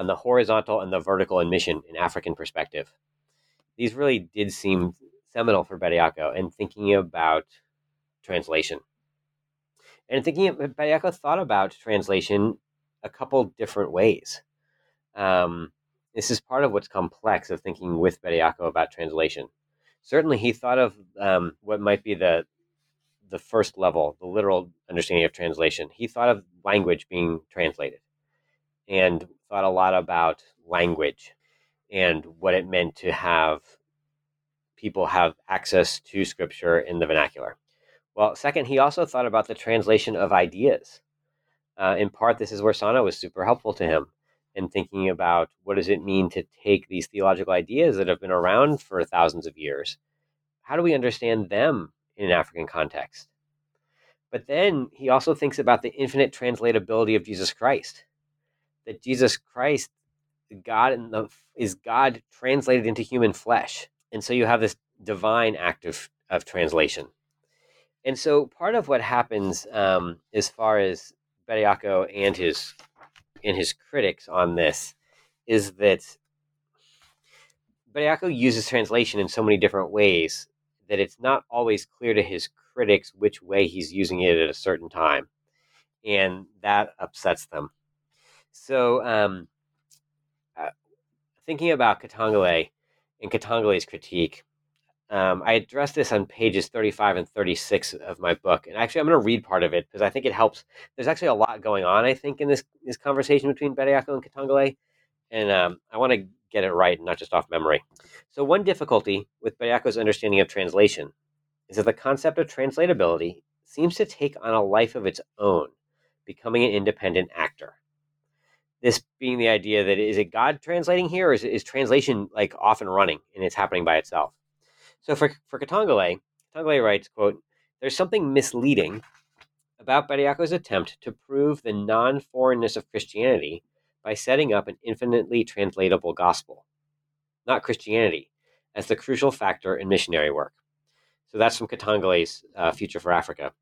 on the horizontal and the vertical in mission in African perspective. These really did seem seminal for Bediako in thinking about translation. And thinking of, Bediako thought about translation a couple different ways. Um, this is part of what's complex of thinking with Bediako about translation. Certainly, he thought of um, what might be the the first level, the literal understanding of translation. He thought of language being translated and thought a lot about language and what it meant to have people have access to scripture in the vernacular. Well, second, he also thought about the translation of ideas. Uh, in part, this is where Sana was super helpful to him in thinking about what does it mean to take these theological ideas that have been around for thousands of years. How do we understand them in an African context? But then he also thinks about the infinite translatability of Jesus Christ, that Jesus Christ, God in the, is God translated into human flesh. And so you have this divine act of, of translation. And so part of what happens um, as far as Bediako and his and his critics on this is that Bediako uses translation in so many different ways that it's not always clear to his critics which way he's using it at a certain time. And that upsets them. So um, uh, thinking about Katongole and Katongole's critique, um, I addressed this on pages thirty-five and thirty-six of my book. And actually, I'm going to read part of it because I think it helps. There's actually a lot going on, I think, in this, this conversation between Bediako and Katongole. And um, I want to get it right and not just off memory. So one difficulty with Bediako's understanding of translation is that the concept of translatability seems to take on a life of its own, becoming an independent actor. This being the idea that is it God translating here, or is, is translation like off and running and it's happening by itself? So for, for Katongole, Katongole writes, quote, "There's something misleading about Bediako's attempt to prove the non-foreignness of Christianity by setting up an infinitely translatable gospel, not Christianity, as the crucial factor in missionary work." So that's from Katongole's uh, Future for Africa.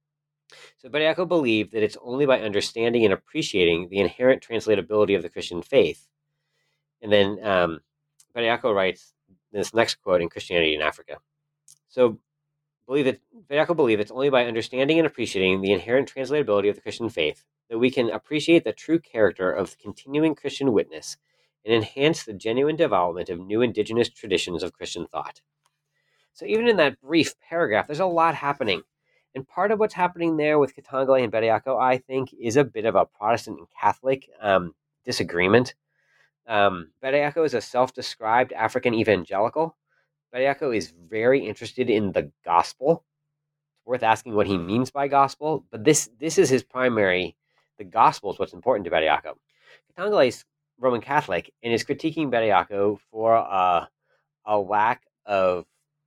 So Bediako believed that it's only by understanding and appreciating the inherent translatability of the Christian faith. And then um, Bediako writes this next quote in Christianity in Africa. So believe that Bediako believed it's only by understanding and appreciating the inherent translatability of the Christian faith that we can appreciate the true character of continuing Christian witness and enhance the genuine development of new indigenous traditions of Christian thought. So even in that brief paragraph, there's a lot happening. And part of what's happening there with Katongole and Bediako, I think, is a bit of a Protestant and Catholic um, disagreement. Um, Bediako is a self-described African evangelical. Bediako is very interested in the gospel. It's worth asking what he means by gospel, but this this is his primary. The gospel is what's important to Bediako. Katongole is Roman Catholic and is critiquing Bediako for uh, a lack of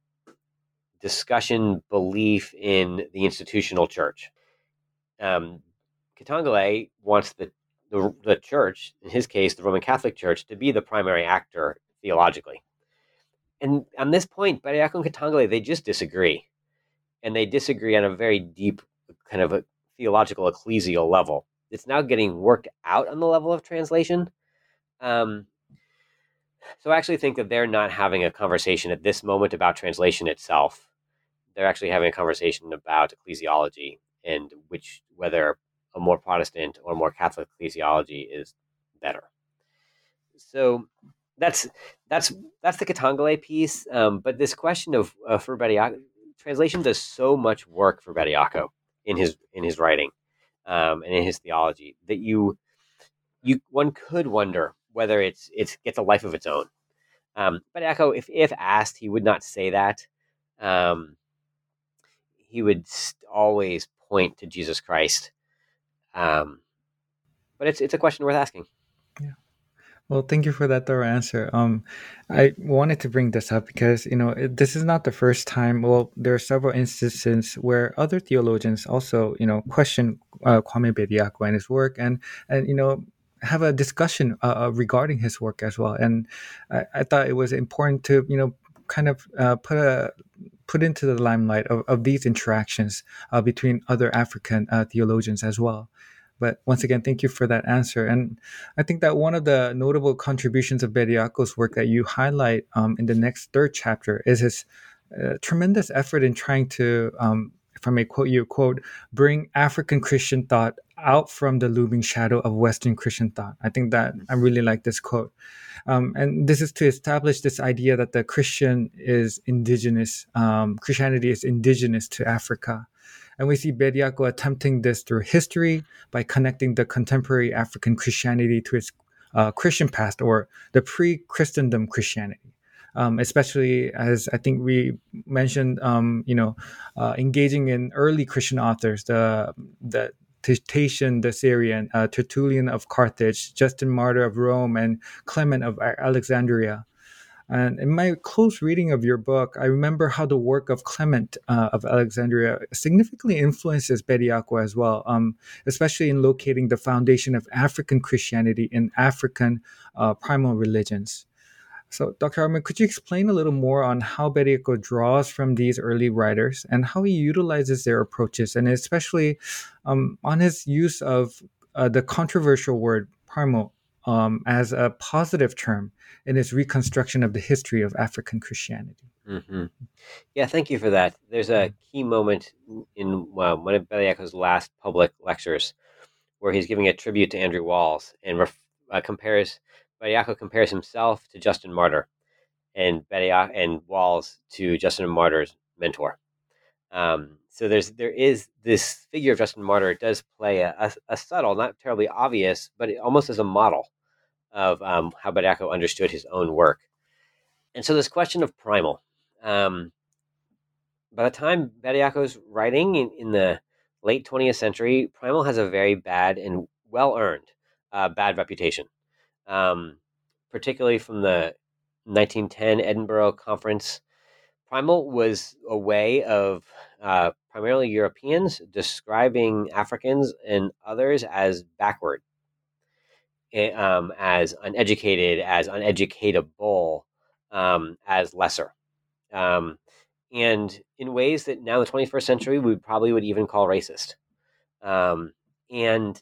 discussion, belief in the institutional church. Um, Katongole wants the, the the church, in his case, the Roman Catholic Church, to be the primary actor theologically. And on this point, Bediako and Katongole, they just disagree. And they disagree on a very deep kind of a theological ecclesial level. It's now getting worked out on the level of translation. Um, so I actually think that they're not having a conversation at this moment about translation itself. They're actually having a conversation about ecclesiology and which whether a more Protestant or more Catholic ecclesiology is better. So that's that's that's the Katongole piece. Um, but this question of uh, for Bediako, translation does so much work for Bediako in his in his writing um, and in his theology that you you one could wonder whether it's it's gets a life of its own. Um, Bediako, if if asked, he would not say that. Um, he would always point to Jesus Christ. Um, but it's it's a question worth asking. Yeah. Well, thank you for that thorough answer. Um, I wanted to bring this up because, you know, it, this is not the first time. Well, there are several instances where other theologians also, you know, question uh, Kwame Bediako and his work and, and, you know, have a discussion uh, regarding his work as well. And I, I thought it was important to, you know, kind of uh, put a put into the limelight of, of these interactions uh, between other African uh, theologians as well. But once again, thank you for that answer. And I think that one of the notable contributions of Bediako's work that you highlight um, in the next third chapter is his uh, tremendous effort in trying to, um, if I may quote you, quote, bring African Christian thought out from the looming shadow of Western Christian thought. I think that I really like this quote. Um, and this is to establish this idea that the Christian is indigenous, um, Christianity is indigenous to Africa. And we see Bediako attempting this through history by connecting the contemporary African Christianity to its uh, Christian past, or the pre-Christendom Christianity. Um, especially as I think we mentioned, um, you know, uh, engaging in early Christian authors, the the Tatian the Syrian, uh, Tertullian of Carthage, Justin Martyr of Rome, and Clement of Alexandria. And in my close reading of your book, I remember how the work of Clement uh, of Alexandria significantly influences Bediako as well, um, especially in locating the foundation of African Christianity in African uh, primal religions. So, Doctor Hartman, could you explain a little more on how Bediako draws from these early writers and how he utilizes their approaches, and especially um, on his use of uh, the controversial word primal um, as a positive term in his reconstruction of the history of African Christianity? Mm-hmm. Yeah, thank you for that. There's a key moment in uh, one of Bediako's last public lectures where he's giving a tribute to Andrew Walls and ref- uh, compares Bediako compares himself to Justin Martyr, and Bediako and Walls to Justin Martyr's mentor. Um, so there's there is this figure of Justin Martyr. It does play a, a, a subtle, not terribly obvious, but it almost as a model of um, how Bediako understood his own work. And so this question of primal. Um, by the time Bediako's writing in, in the late twentieth century, primal has a very bad and well-earned uh, bad reputation, um, particularly from the nineteen ten Edinburgh Conference. Primal was a way of uh, primarily Europeans describing Africans and others as backward, um, as uneducated, as uneducatable, um, as lesser. Um, and in ways that now in the twenty-first century we probably would even call racist. Um, and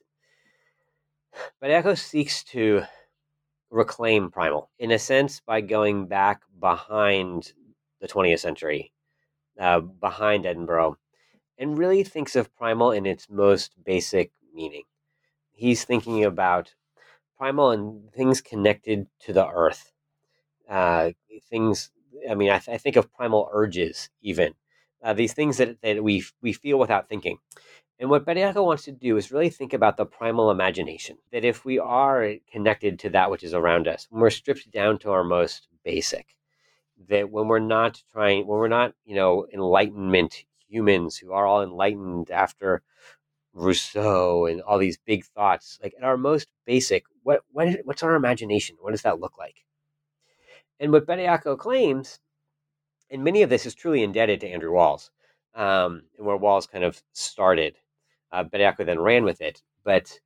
Bediako seeks to reclaim primal, in a sense, by going back behind the twentieth century, uh, behind Edinburgh, and really thinks of primal in its most basic meaning. He's thinking about primal and things connected to the earth. Uh, things, I mean, I, th- I think of primal urges, even. Uh, these things that, that we we feel without thinking. And what Bediako wants to do is really think about the primal imagination, that if we are connected to that which is around us, when we're stripped down to our most basic, that when we're not trying, when we're not, you know, enlightenment humans who are all enlightened after Rousseau and all these big thoughts, like at our most basic, what, what what's our imagination? What does that look like? And what Bediako claims, and many of this is truly indebted to Andrew Walls, um, and where Walls kind of started. Uh, Bediako then ran with it. But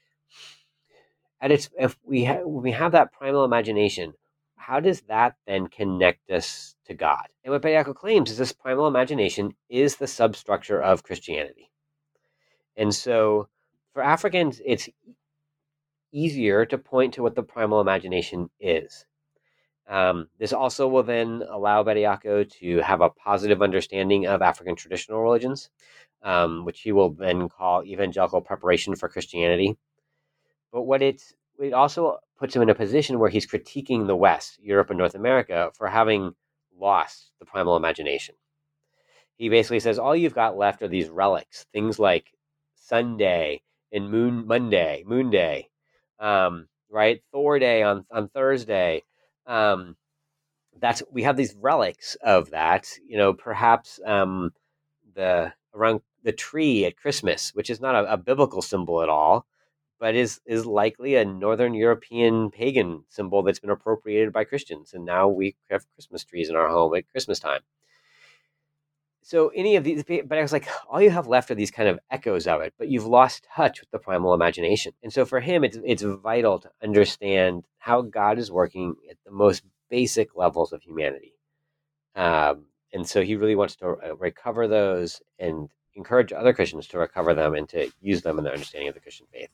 at its, if we, ha- when we have that primal imagination, how does that then connect us to God? And what Bediako claims is this primal imagination is the substructure of Christianity. And so for Africans, it's easier to point to what the primal imagination is. Um, this also will then allow Bediako to have a positive understanding of African traditional religions, um, which he will then call evangelical preparation for Christianity. But what it's, it also puts him in a position where he's critiquing the West, Europe and North America, for having lost the primal imagination. He basically says, all you've got left are these relics, things like Sunday and Moon Monday, Moon Day, um, right? Thor Day on, on Thursday. Um, that's we have these relics of that, you know, perhaps um, the around the tree at Christmas, which is not a, a biblical symbol at all, but is is likely a Northern European pagan symbol that's been appropriated by Christians, and now we have Christmas trees in our home at Christmas time. So any of these, but I was like, all you have left are these kind of echoes of it, but you've lost touch with the primal imagination. And so for him, it's it's vital to understand how God is working at the most basic levels of humanity. Um, and so he really wants to recover those and encourage other Christians to recover them and to use them in their understanding of the Christian faith.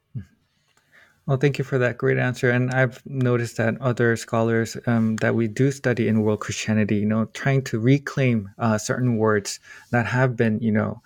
Well, thank you for that great answer. And I've noticed that other scholars um, that we do study in world Christianity, you know, trying to reclaim uh, certain words that have been, you know,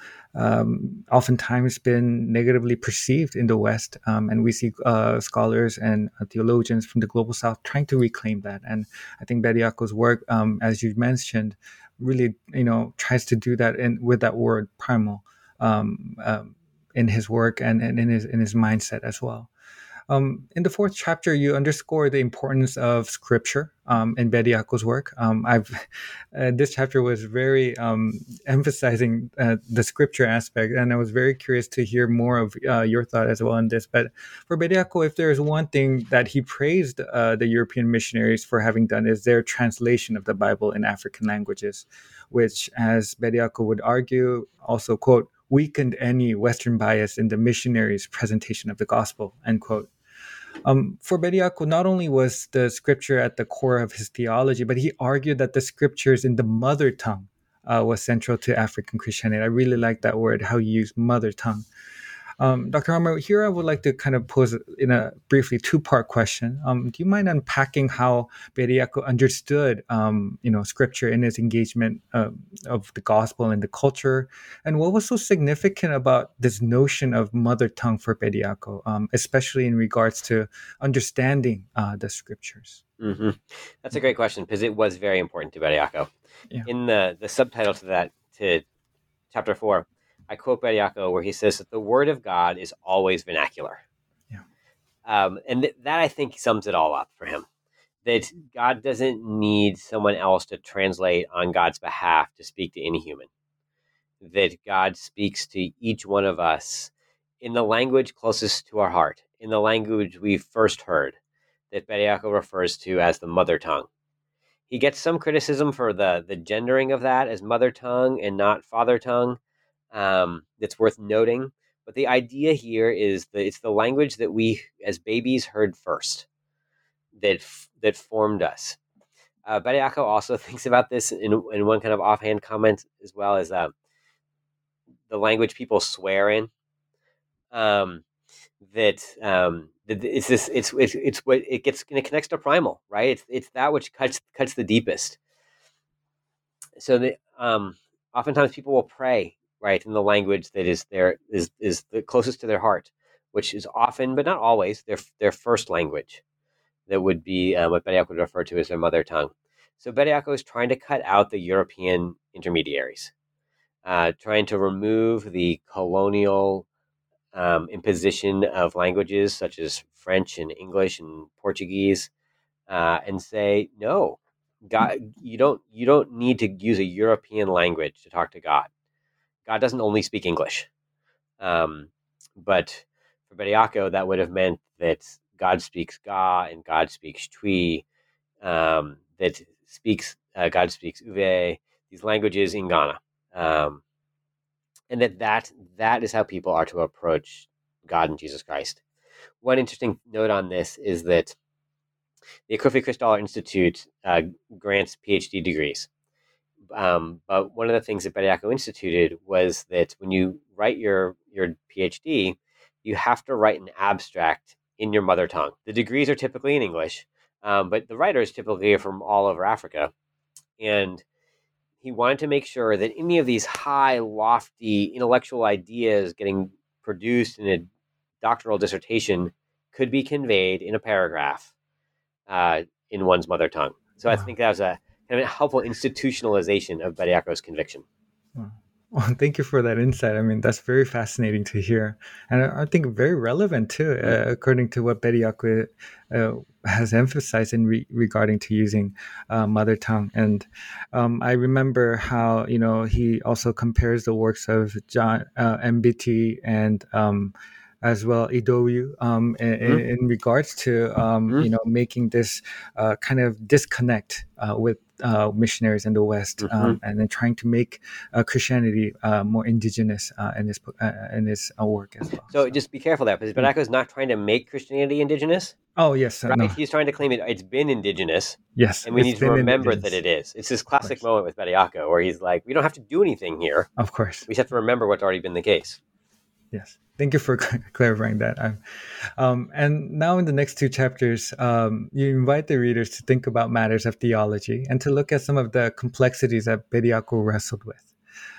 um, oftentimes been negatively perceived in the West. Um, and we see uh, scholars and uh, theologians from the global South trying to reclaim that. And I think Bediako's work, um, as you mentioned, really, you know, tries to do that in, with that word primal um, um, in his work and, and in his in his mindset as well. Um, in the fourth chapter, you underscore the importance of scripture um, in Bediako's work. Um, I've uh, this chapter was very um, emphasizing uh, the scripture aspect, and I was very curious to hear more of uh, your thought as well on this. But for Bediako, if there is one thing that he praised uh, the European missionaries for having done, is their translation of the Bible in African languages, which, as Bediako would argue, also quote weakened any Western bias in the missionaries' presentation of the gospel, end quote. Um, for Bediako, not only was the scripture at the core of his theology, but he argued that the scriptures in the mother tongue uh, was central to African Christianity. I really like that word, how you use mother tongue. Um, Doctor Harmer, here I would like to kind of pose in a briefly two-part question. Um, do you mind unpacking how Bediako understood, um, you know, scripture in his engagement uh, of the gospel and the culture, and what was so significant about this notion of mother tongue for Bediako, um, especially in regards to understanding uh, the scriptures? Mm-hmm. That's a great question because it was very important to Bediako. Yeah. In the the subtitle to that to chapter four, I quote Bediako where he says that the word of God is always vernacular. Yeah. Um, and th- that I think sums it all up for him. That God doesn't need someone else to translate on God's behalf to speak to any human. That God speaks to each one of us in the language closest to our heart, in the language we first heard, that Bediako refers to as the mother tongue. He gets some criticism for the, the gendering of that as mother tongue and not father tongue. Um, that's worth noting. But the idea here is that it's the language that we as babies heard first that that formed us. Uh, Bediako also thinks about this in, in one kind of offhand comment as well as uh, the language people swear in. Um, that um, it's this it's it's it's what it gets it connects to primal, right? It's it's that which cuts cuts the deepest. So the um, oftentimes people will pray right in the language that is their is is the closest to their heart, which is often but not always their their first language. That would be um, what Bediako would refer to as their mother tongue. So Bediako is trying to cut out the European intermediaries, uh, trying to remove the colonial um, imposition of languages such as French and English and Portuguese, uh, and say no. God, you don't you don't need to use a European language to talk to God. God doesn't only speak English. Um, but for Bediako, that would have meant that God speaks Ga and God speaks Twi, um, that speaks uh, God speaks Uve, these languages in Ghana. Um, and that, that that is how people are to approach God and Jesus Christ. One interesting note on this is that the Akufi Christaller Institute uh, grants PhD degrees. Um, but one of the things that Bediako instituted was that when you write your, your PhD, you have to write an abstract in your mother tongue. The degrees are typically in English, um, but the writers typically are from all over Africa. And he wanted to make sure that any of these high, lofty intellectual ideas getting produced in a doctoral dissertation could be conveyed in a paragraph uh, in one's mother tongue. So wow. I think that was a kind of a helpful institutionalization of Bediako's conviction. Wow. Well, thank you for that insight. I mean, that's very fascinating to hear. And I, I think very relevant too, uh, according to what Bediako uh, has emphasized in re- regarding to using uh, mother tongue. And um, I remember how, you know, he also compares the works of John uh, Mbiti and um, as well Idowu um, in, mm-hmm. in regards to, um, mm-hmm. you know, making this uh, kind of disconnect uh, with uh, missionaries in the West, Mm-hmm. um, and then trying to make uh, Christianity uh, more indigenous uh, in his uh, in his uh, work as well. So, so just be careful there, because Bediako is not trying to make Christianity indigenous. Oh yes, uh, right? no, He's trying to claim it. It's been indigenous, yes, and we need to remember indigenous. that it is. It's this classic moment with Bediako where he's like, "We don't have to do anything here. Of course, we just have to remember what's already been the case." Yes, thank you for clarifying that. Um, and now in the next two chapters, um, you invite the readers to think about matters of theology and to look at some of the complexities that Bediako wrestled with.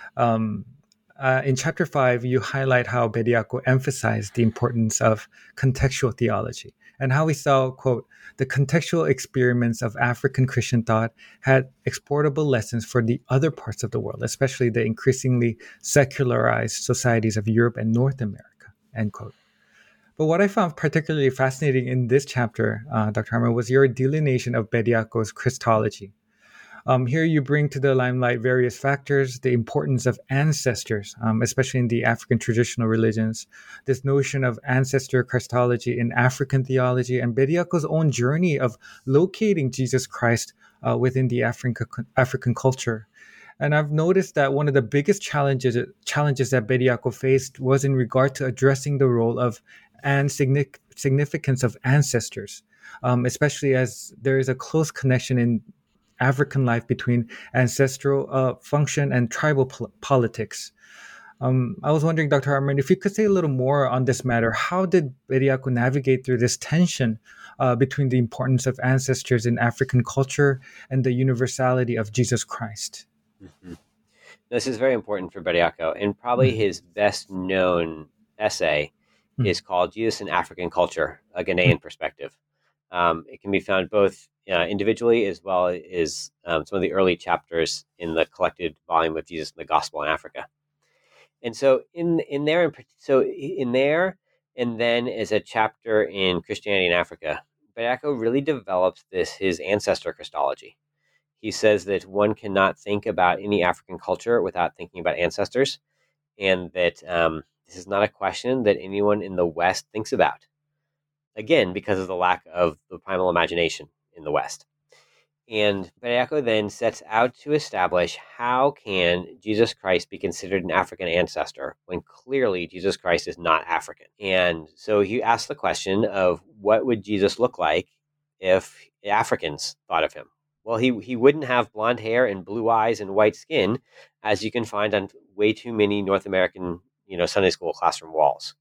Um, uh, in chapter five, you highlight how Bediako emphasized the importance of contextual theology and how he saw, quote, the contextual experiments of African Christian thought had exportable lessons for the other parts of the world, especially the increasingly secularized societies of Europe and North America, end quote. But what I found particularly fascinating in this chapter, uh, Doctor Hartman, was your delineation of Bediako's Christology. Um, here you bring to the limelight various factors, the importance of ancestors, um, especially in the African traditional religions, this notion of ancestor Christology in African theology, and Bediako's own journey of locating Jesus Christ uh, within the African African culture. And I've noticed that one of the biggest challenges challenges that Bediako faced was in regard to addressing the role of and significance of ancestors, um, especially as there is a close connection in African life between ancestral uh, function and tribal pol- politics. Um, I was wondering, Doctor Hartman, if you could say a little more on this matter. How did Bediako navigate through this tension uh, between the importance of ancestors in African culture and the universality of Jesus Christ? Mm-hmm. This is very important for Bediako, and probably mm-hmm. his best known essay mm-hmm. is called Jesus in African Culture, a Ghanaian mm-hmm. Perspective. Um, it can be found both uh, individually as well as um, some of the early chapters in the collected volume of Jesus and the Gospel in Africa. And so in in there, so in there, and then as a chapter in Christianity in Africa, Bediako really develops this his ancestor Christology. He says that one cannot think about any African culture without thinking about ancestors, and that um, this is not a question that anyone in the West thinks about. Again, because of the lack of the primal imagination in the West. And Bediako then sets out to establish how can Jesus Christ be considered an African ancestor when clearly Jesus Christ is not African. And so he asks the question of what would Jesus look like if Africans thought of him? Well, he, he wouldn't have blonde hair and blue eyes and white skin, as you can find on way too many North American, you know, Sunday school classroom walls.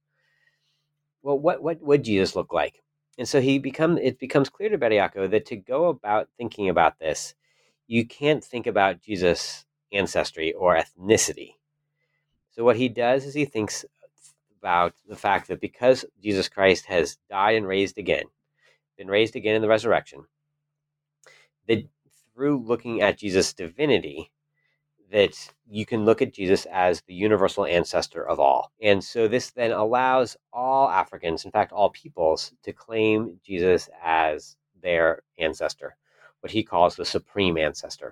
Well, what, what would Jesus look like? And so he become it becomes clear to Bediako that to go about thinking about this, you can't think about Jesus' ancestry or ethnicity. So what he does is he thinks about the fact that because Jesus Christ has died and raised again, been raised again in the resurrection, that through looking at Jesus' divinity, that you can look at Jesus as the universal ancestor of all. And so this then allows all Africans, in fact, all peoples, to claim Jesus as their ancestor, what he calls the supreme ancestor.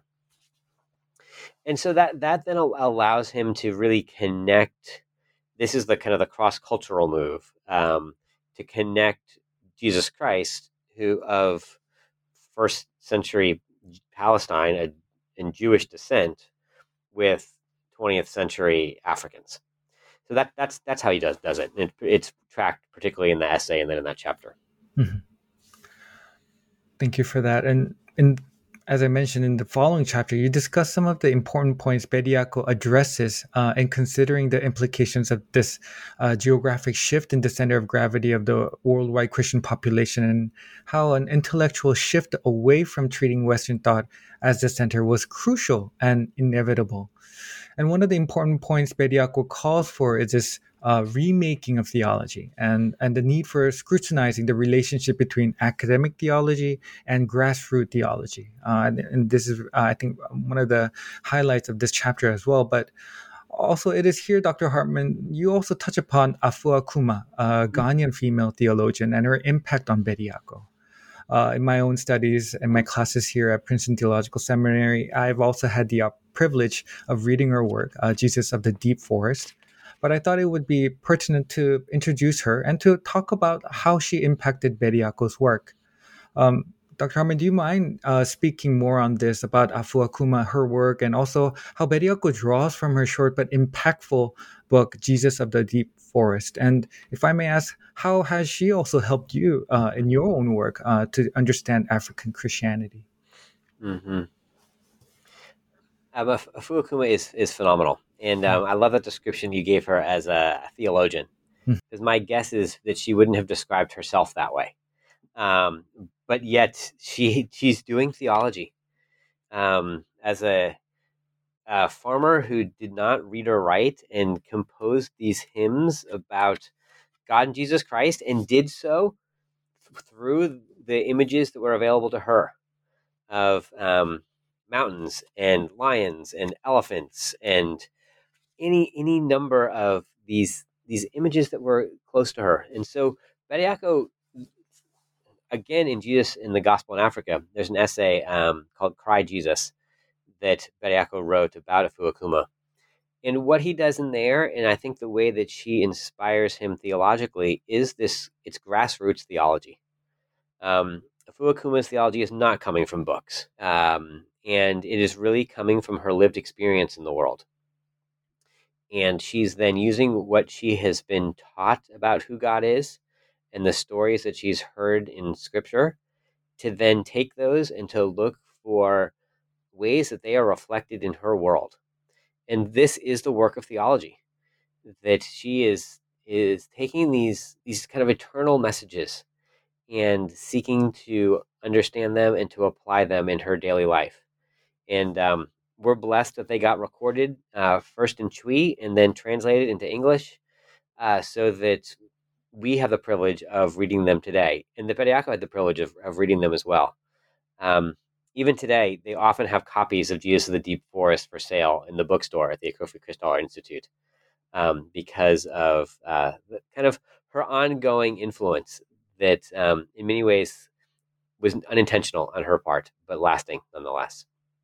And so that, that then allows him to really connect. This is the kind of the cross-cultural move, um, to connect Jesus Christ, who of first century Palestine a, in Jewish descent, with twentieth century Africans. So that that's that's how he does does it. it. It's tracked particularly in the essay and then in that chapter. Mm-hmm. Thank you for that. And and as I mentioned in the following chapter, you discuss some of the important points Bediako addresses uh, in considering the implications of this uh, geographic shift in the center of gravity of the worldwide Christian population, and how an intellectual shift away from treating Western thought as the center was crucial and inevitable. And one of the important points Bediako calls for is this uh, remaking of theology and, and the need for scrutinizing the relationship between academic theology and grassroots theology. Uh, and, and this is, uh, I think, one of the highlights of this chapter as well. But also, it is here, Doctor Hartman, you also touch upon Afua Kuma, a Ghanaian female theologian, and her impact on Bediako. Uh, in my own studies and my classes here at Princeton Theological Seminary, I've also had the uh, privilege of reading her work, uh, Jesus of the Deep Forest. But I thought it would be pertinent to introduce her and to talk about how she impacted Bediako's work. Um, Doctor Harmon, do you mind uh, speaking more on this about Afuakuma, her work, and also how Bediako draws from her short but impactful book, Jesus of the Deep Forest? And if I may ask, how has she also helped you uh, in your own work uh, to understand African Christianity? Mm-hmm. Um, Af- Afuakuma is is phenomenal, and um, I love that description you gave her as a theologian. Mm. Because my guess is that she wouldn't have described herself that way, um, but yet she she's doing theology um, as a, a farmer who did not read or write and composed these hymns about God and Jesus Christ, and did so th- through the images that were available to her of um, mountains and lions and elephants and any any number of these these images that were close to her. And so Bediako, again, in Jesus in the Gospel in Africa, there's an essay um, called Cry Jesus that Bediako wrote about Afuakuma. And what he does in there, and I think the way that she inspires him theologically, is this, it's grassroots theology. Um, Afuakuma's theology is not coming from books, um, and it is really coming from her lived experience in the world. And she's then using what she has been taught about who God is and the stories that she's heard in Scripture to then take those and to look for ways that they are reflected in her world. And this is the work of theology, that she is is taking these these kind of eternal messages and seeking to understand them and to apply them in her daily life. And um, we're blessed that they got recorded uh, first in Twi and then translated into English, uh, so that we have the privilege of reading them today. And the Bediako had the privilege of, of reading them as well. Um, even today, they often have copies of Jesus of the Deep Forest for sale in the bookstore at the Kofi Kristal Institute, um, because of uh, the, kind of her ongoing influence that um, in many ways was unintentional on her part, but lasting nonetheless.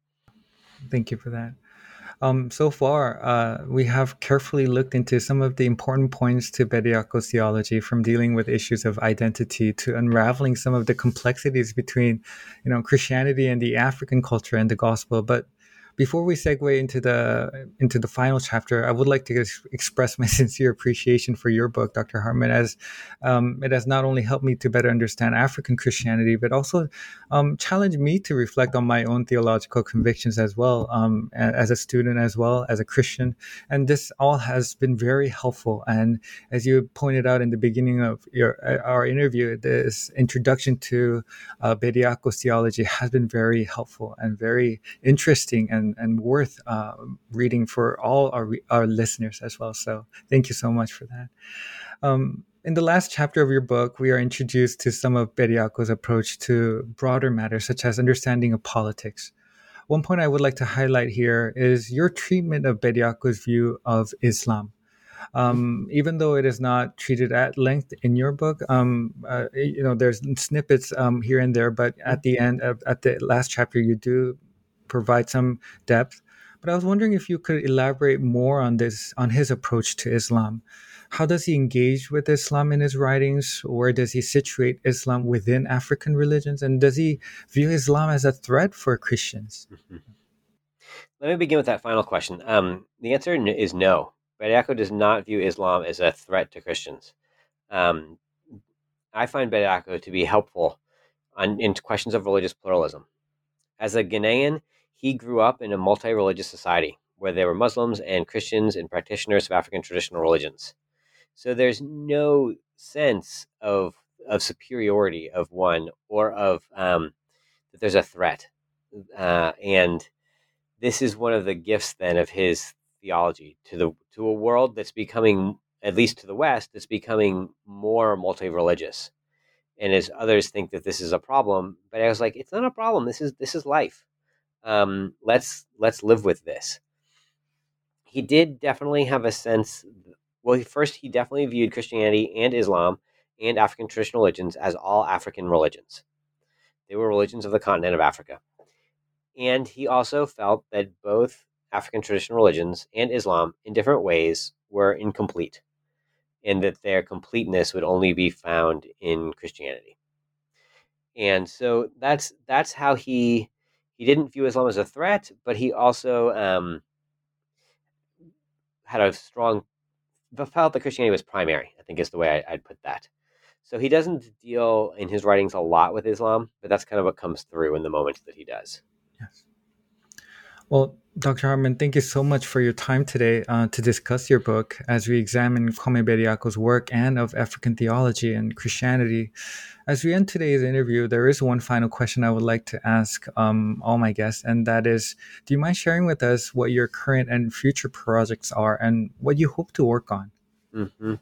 Thank you for that. Um, so far, uh, we have carefully looked into some of the important points to Bediako's theology, from dealing with issues of identity to unraveling some of the complexities between, you know, Christianity and the African culture and the gospel. But before we segue into the into the final chapter, I would like to ex- express my sincere appreciation for your book, Doctor Harmon, as um, it has not only helped me to better understand African Christianity, but also um, challenged me to reflect on my own theological convictions as well, um, as a student, as well as a Christian. And this all has been very helpful. And as you pointed out in the beginning of your our interview, this introduction to uh, Bediako's theology has been very helpful and very interesting and, and worth uh, reading for all our, our listeners as well. So thank you so much for that. Um, in the last chapter of your book, we are introduced to some of Bediako's approach to broader matters, such as understanding of politics. One point I would like to highlight here is your treatment of Bediako's view of Islam. Um, even though it is not treated at length in your book, um, uh, you know, there's snippets um, here and there, but at the end of at the last chapter, you do provide some depth. But I was wondering if you could elaborate more on this, on his approach to Islam. How does he engage with Islam in his writings? Where does he situate Islam within African religions? And does he view Islam as a threat for Christians? Mm-hmm. Let me begin with that final question. Um, the answer is no. Bediako does not view Islam as a threat to Christians. Um, I find Bediako to be helpful on, in questions of religious pluralism. As a Ghanaian, he grew up in a multi-religious society where there were Muslims and Christians and practitioners of African traditional religions. So there's no sense of of superiority of one, or of um, that there's a threat. Uh, and this is one of the gifts then of his theology to the to a world that's becoming, at least to the West, that's becoming more multi-religious. And as others think that this is a problem, but I was like, it's not a problem. This is this is life. Um, let's let's live with this. He did definitely have a sense. Well, first, he definitely viewed Christianity and Islam and African traditional religions as all African religions. They were religions of the continent of Africa. And he also felt that both African traditional religions and Islam, in different ways, were incomplete, and that their completeness would only be found in Christianity. And so that's that's how he he didn't view Islam as a threat, but he also um, had a strong felt that Christianity was primary. I think is the way I, I'd put that. So he doesn't deal in his writings a lot with Islam, but that's kind of what comes through in the moments that he does. Yes. Well, Doctor Hartman, thank you so much for your time today uh, to discuss your book as we examine Kwame Bediako's work and of African theology and Christianity. As we end today's interview, there is one final question I would like to ask um, all my guests, and that is, do you mind sharing with us what your current and future projects are and what you hope to work on? Mm-hmm.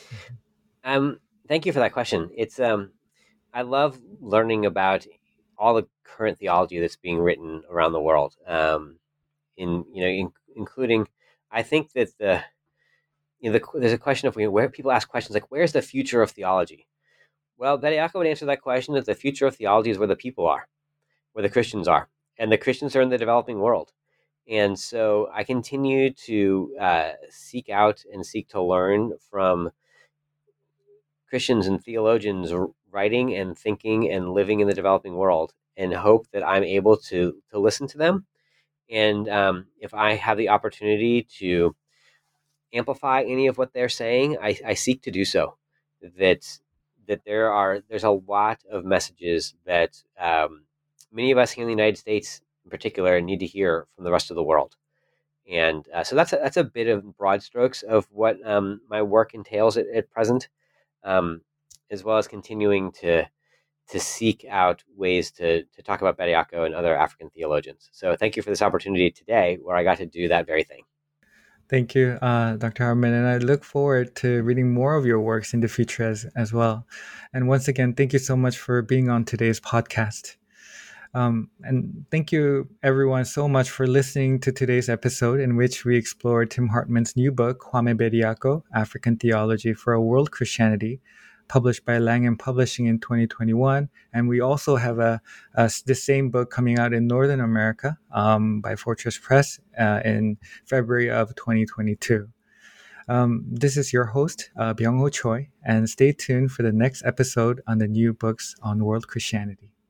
Um, thank you for that question. It's um, I love learning about all the current theology that's being written around the world. Um, in you know, in, including, I think that the you know, the, there's a question of where people ask questions like, "Where's the future of theology?" Well, Bediako would answer that question that the future of theology is where the people are, where the Christians are, and the Christians are in the developing world. And so I continue to uh, seek out and seek to learn from Christians and theologians writing and thinking and living in the developing world, and hope that I'm able to to listen to them. And um, if I have the opportunity to amplify any of what they're saying, I, I seek to do so. That that there are there's a lot of messages that um, many of us here in the United States, in particular, need to hear from the rest of the world. And uh, so that's a, that's a bit of broad strokes of what um, my work entails at, at present, um, as well as continuing to to seek out ways to to talk about Bediako and other African theologians. So thank you for this opportunity today, where I got to do that very thing. Thank you, uh, Doctor Hartman, and I look forward to reading more of your works in the future as, as well. And once again, thank you so much for being on today's podcast. Um, and thank you, everyone, so much for listening to today's episode in which we explored Tim Hartman's new book, Kwame Bediako, African Theology for a World Christianity, published by Langham Publishing in twenty twenty-one. And we also have a, a the same book coming out in Northern America um, by Fortress Press uh, in February of twenty twenty-two. Um, this is your host, uh, Byung-Ho Choi, and stay tuned for the next episode on the New Books on World Christianity.